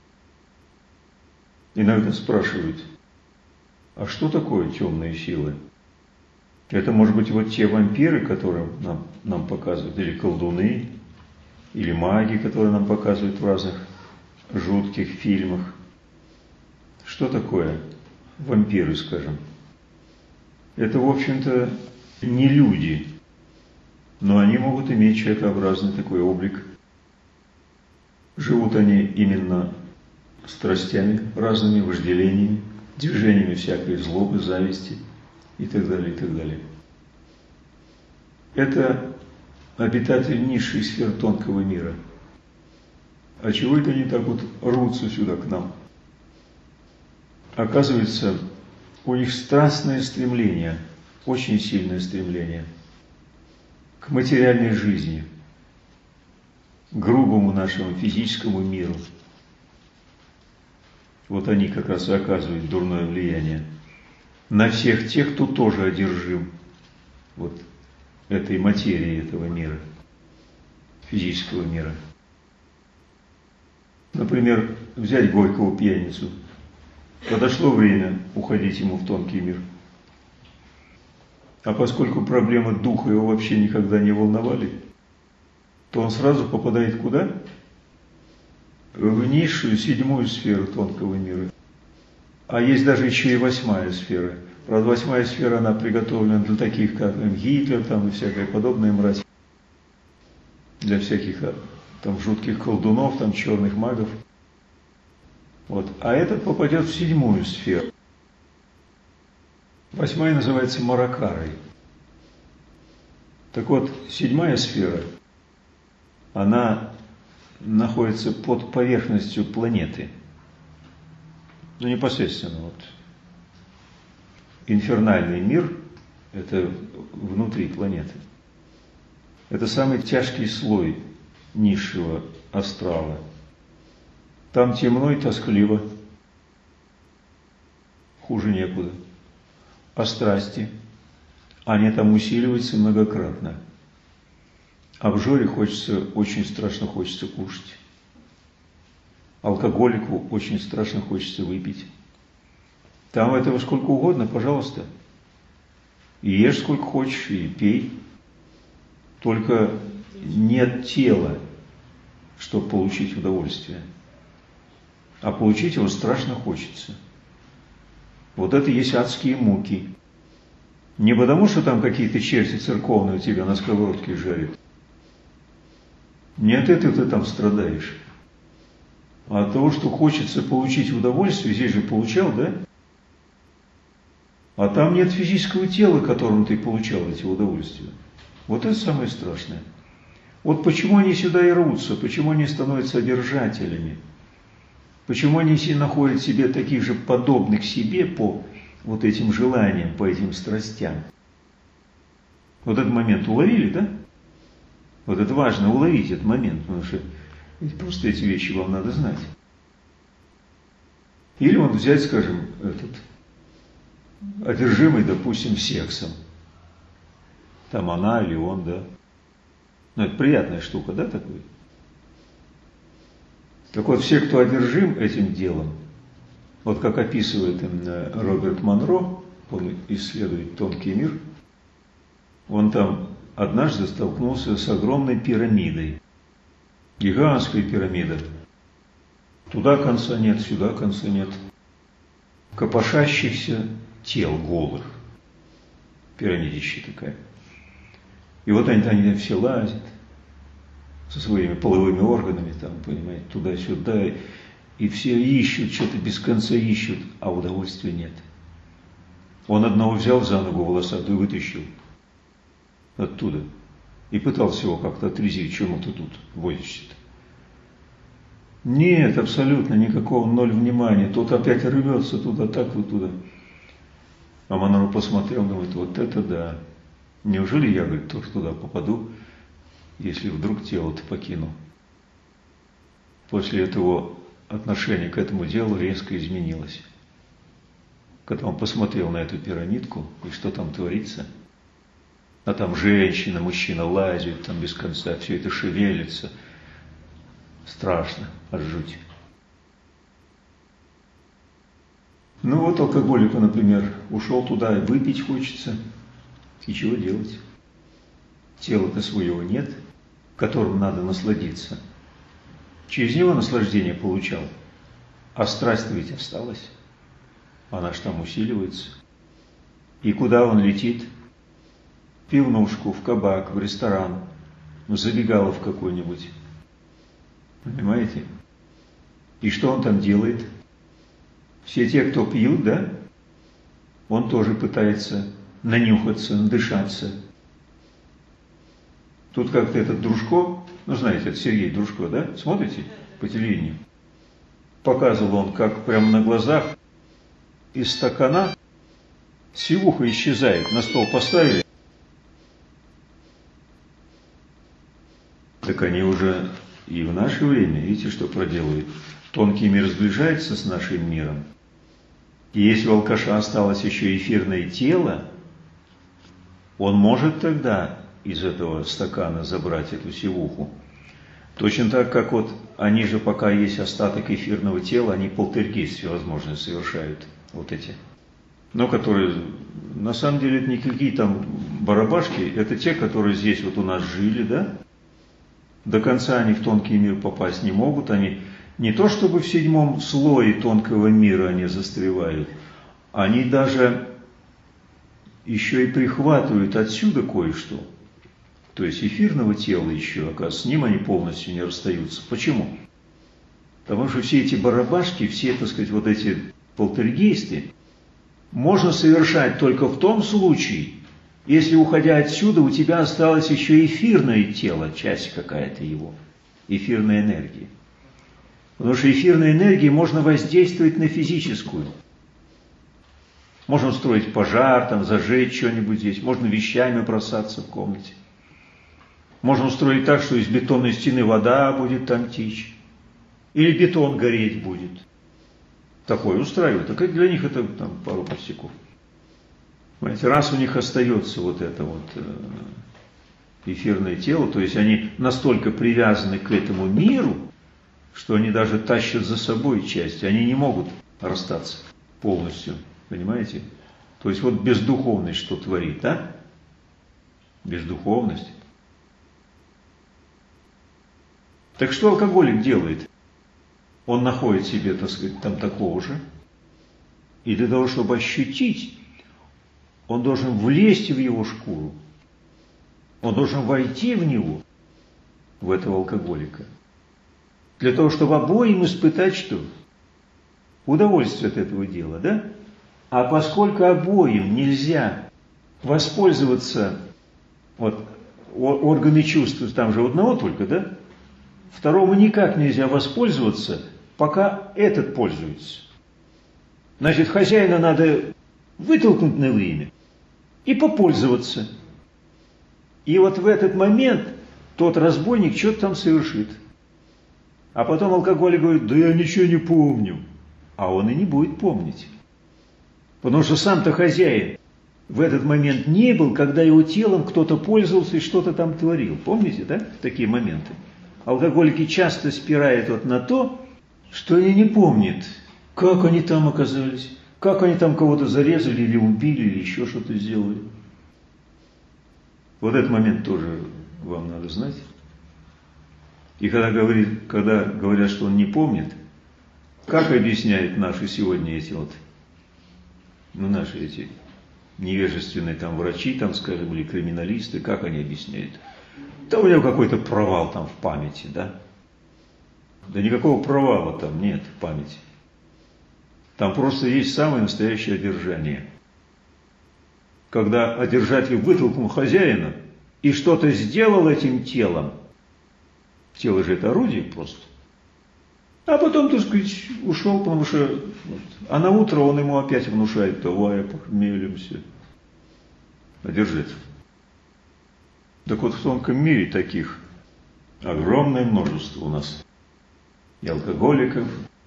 Иногда спрашивают, а что такое темные силы? Это, может быть, вот те вампиры, которые нам показывают, или колдуны, или маги, которые нам показывают в разных жутких фильмах. Что такое вампиры, скажем? Это, в общем-то, не люди, но они могут иметь человекообразный такой облик. Живут они именно страстями, разными вожделениями, движениями всякой злобы, зависти и так далее, и так далее. Это обитатель низших сфер тонкого мира. А чего это они так вот рвутся сюда к нам? Оказывается, у них страстное стремление, очень сильное стремление к материальной жизни, к грубому нашему физическому миру. Вот они как раз и оказывают дурное влияние на всех тех, кто тоже одержим вот этой материей этого мира, физического мира. Например, взять Горького пьяницу. Подошло время уходить ему в тонкий мир. А поскольку проблемы духа его вообще никогда не волновали, то он сразу попадает куда? В низшую, 7-ю сферу тонкого мира. А есть даже еще и 8-я сфера. Правда, 8-я сфера, она приготовлена для таких, как Гитлер, там и всякая подобная мразь. Для всяких там жутких колдунов, там черных магов. Вот. А этот попадет в 7-ю сферу. 8-я называется Маракарой. Так вот, 7-я сфера, она находится под поверхностью планеты. Ну, непосредственно вот. Инфернальный мир – это внутри планеты. Это самый тяжкий слой низшего астрала. Там темно и тоскливо, хуже некуда. А страсти, они там усиливаются многократно. А в жоре хочется, очень страшно хочется кушать. Алкоголику очень страшно хочется выпить. Там этого сколько угодно, пожалуйста. И ешь сколько хочешь, и пей. Только нет тела, чтобы получить удовольствие. А получить его страшно хочется. Вот это есть адские муки. Не потому, что там какие-то черти церковные у тебя на сковородке жарят. Не от этого ты там страдаешь. А от того, что хочется получить удовольствие, здесь же получал, да? А там нет физического тела, которым ты получал эти удовольствия. Вот это самое страшное. Вот почему они сюда и рвутся, почему они становятся одержателями. Почему они находят себе таких же подобных себе по вот этим желаниям, по этим страстям? Вот этот момент уловили, да? Вот это важно уловить этот момент, потому что просто эти вещи вам надо знать. Или вот взять, скажем, этот одержимый, допустим, сексом. Там она или он, да? Ну, это приятная штука, да, такой? Так вот, все, кто одержим этим делом, вот как описывает Роберт Монро, он исследует тонкий мир, он там однажды столкнулся с огромной пирамидой, гигантской пирамидой. Туда конца нет, сюда конца нет. Копошащихся тел голых. Пирамидища такая. И вот они все лазят со своими половыми органами, там, понимаете, туда-сюда, и все ищут, что-то без конца ищут, а удовольствия нет. Он одного взял за ногу волосатую, вытащил оттуда и пытался его как-то отрезвить, чему ты тут возишься-то. Нет, абсолютно никакого, ноль внимания, тот опять рвется туда, так вот туда. А Монро посмотрел, говорит, вот это да. Неужели я, говорит, тоже туда попаду, если вдруг тело-то покину? После этого отношение к этому делу резко изменилось. Когда он посмотрел на эту пирамидку, и что там творится, а там женщина, мужчина лазят, там без конца, все это шевелится. Страшно, аж жуть. Ну вот алкоголику, например, ушел туда, и выпить хочется. И чего делать? Тела-то своего нет, которым надо насладиться. Через него наслаждение получал. А страсть-то ведь осталась. Она ж там усиливается. И куда он летит? В пивнушку, в кабак, в ресторан, в забегалов какой-нибудь. Понимаете? И что он там делает? Все те, кто пьют, да? Он тоже пытается нанюхаться, надышаться. Тут как-то этот Дружко, ну знаете, это Сергей Дружко, да? Смотрите по телевидению? Показывал он, как прямо на глазах из стакана сивуха исчезает. На стол поставили. Так они уже и в наше время, видите, что проделывают? Тонкий мир сближается с нашим миром. И если у алкаша осталось еще эфирное тело, он может тогда из этого стакана забрать эту сивуху. Точно так, как вот они же, пока есть остаток эфирного тела, они полтергейст всевозможные совершают, вот эти. Но которые, на самом деле, это никакие там барабашки, это те, которые здесь вот у нас жили, да? До конца они в тонкий мир попасть не могут, они не то чтобы в 7 слое тонкого мира они застревают, они даже еще и прихватывают отсюда кое-что. То есть эфирного тела еще, оказывается, с ним они полностью не расстаются. Почему? Потому что все эти барабашки, все, так сказать, вот эти полтергейсты можно совершать только в том случае, если, уходя отсюда, у тебя осталось еще эфирное тело, часть какая-то его, эфирная энергия. Потому что эфирной энергией можно воздействовать на физическую. Можно устроить пожар, там, зажечь что-нибудь здесь, можно вещами бросаться в комнате. Можно устроить так, что из бетонной стены вода будет там течь. Или бетон гореть будет. Такое устраивает. Так для них это там пару пустяков. Понимаете, раз у них остается вот это вот эфирное тело, то есть они настолько привязаны к этому миру, что они даже тащат за собой часть, они не могут расстаться полностью, понимаете? То есть вот бездуховность что творит, да? Бездуховность. Так что алкоголик делает? Он находит себе, так сказать, там такого же, и для того, чтобы ощутить, он должен влезть в его шкуру, он должен войти в него, в этого алкоголика, для того, чтобы обоим испытать что? Удовольствие от этого дела, да? А поскольку обоим нельзя воспользоваться, вот органы чувств там же одного только, да? Второму никак нельзя воспользоваться, пока этот пользуется. Значит, хозяина надо вытолкнуть на время и попользоваться. И вот в этот момент тот разбойник что-то там совершит. А потом алкоголик говорит: да я ничего не помню. А он и не будет помнить. Потому что сам-то хозяин в этот момент не был, когда его телом кто-то пользовался и что-то там творил. Помните, да, такие моменты? Алкоголики часто спирают вот на то, что они не помнят, как они там оказались, как они там кого-то зарезали или убили, или еще что-то сделали. Вот этот момент тоже вам надо знать. И когда говорят, что он не помнит, как объясняют наши сегодня эти вот, наши эти невежественные там врачи, там, скажем, или криминалисты, как они объясняют? Да у него какой-то провал там в памяти, да? Да никакого провала там нет в памяти. Там просто есть самое настоящее одержание. Когда одержатель вытолкнул хозяина и что-то сделал этим телом, тело же это орудие просто, а потом, так сказать, ушел, потому что... А на утро он ему опять внушает: давай похмелимся. Одержатель. Так вот, в тонком мире таких огромное множество у нас. И алкоголиков,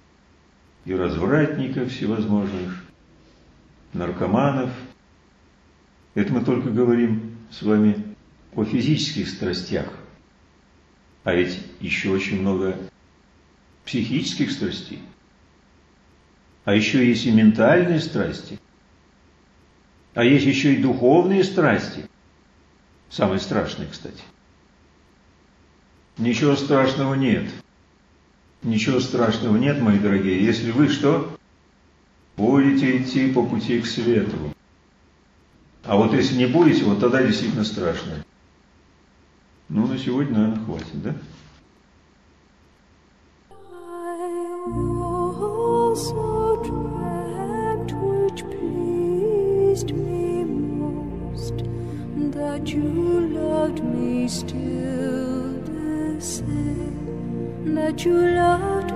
и развратников всевозможных, наркоманов. Это мы только говорим с вами о физических страстях. А ведь еще очень много психических страстей. А еще есть и ментальные страсти. А есть еще и духовные страсти. Самые страшные, кстати. Ничего страшного нет. Ничего страшного нет, мои дорогие, если вы что? Будете идти по пути к свету. А вот если не будете, вот тогда действительно страшно. Ну, на сегодня, наверное, хватит, да? Also dreamt, which pleased me most, that you loved me still the same, that you loved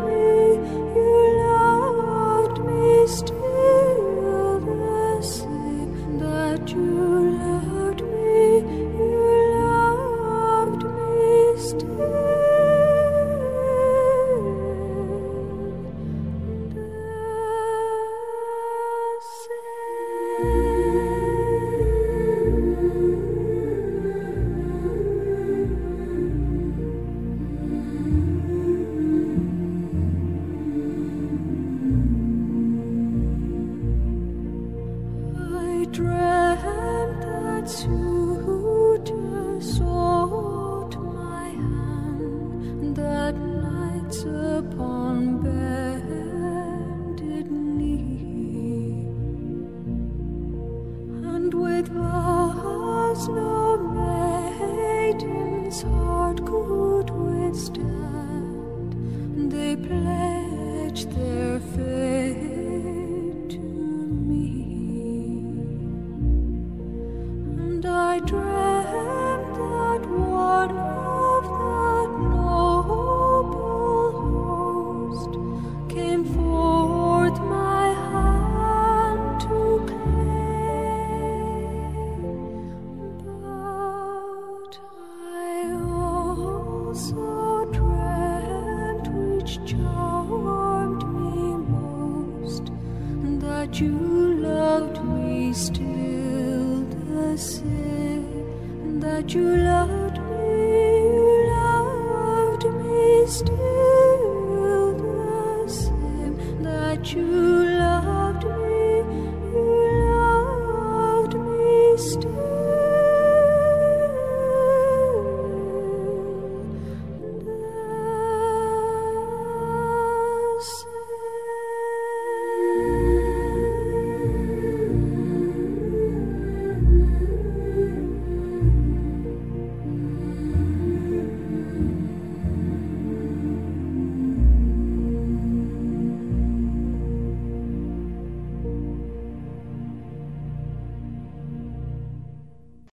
me still the same, that you loved me still. Dreamt that suitor sought my hand, that nights upon bended knee, and with vows no maiden's heart could withstand, they pledged their fate to me. I dreamt that one of that noble host came forth my hand to claim, but I also dreamt, which charmed me most, that you loved me still the same, that you loved me still the same, that you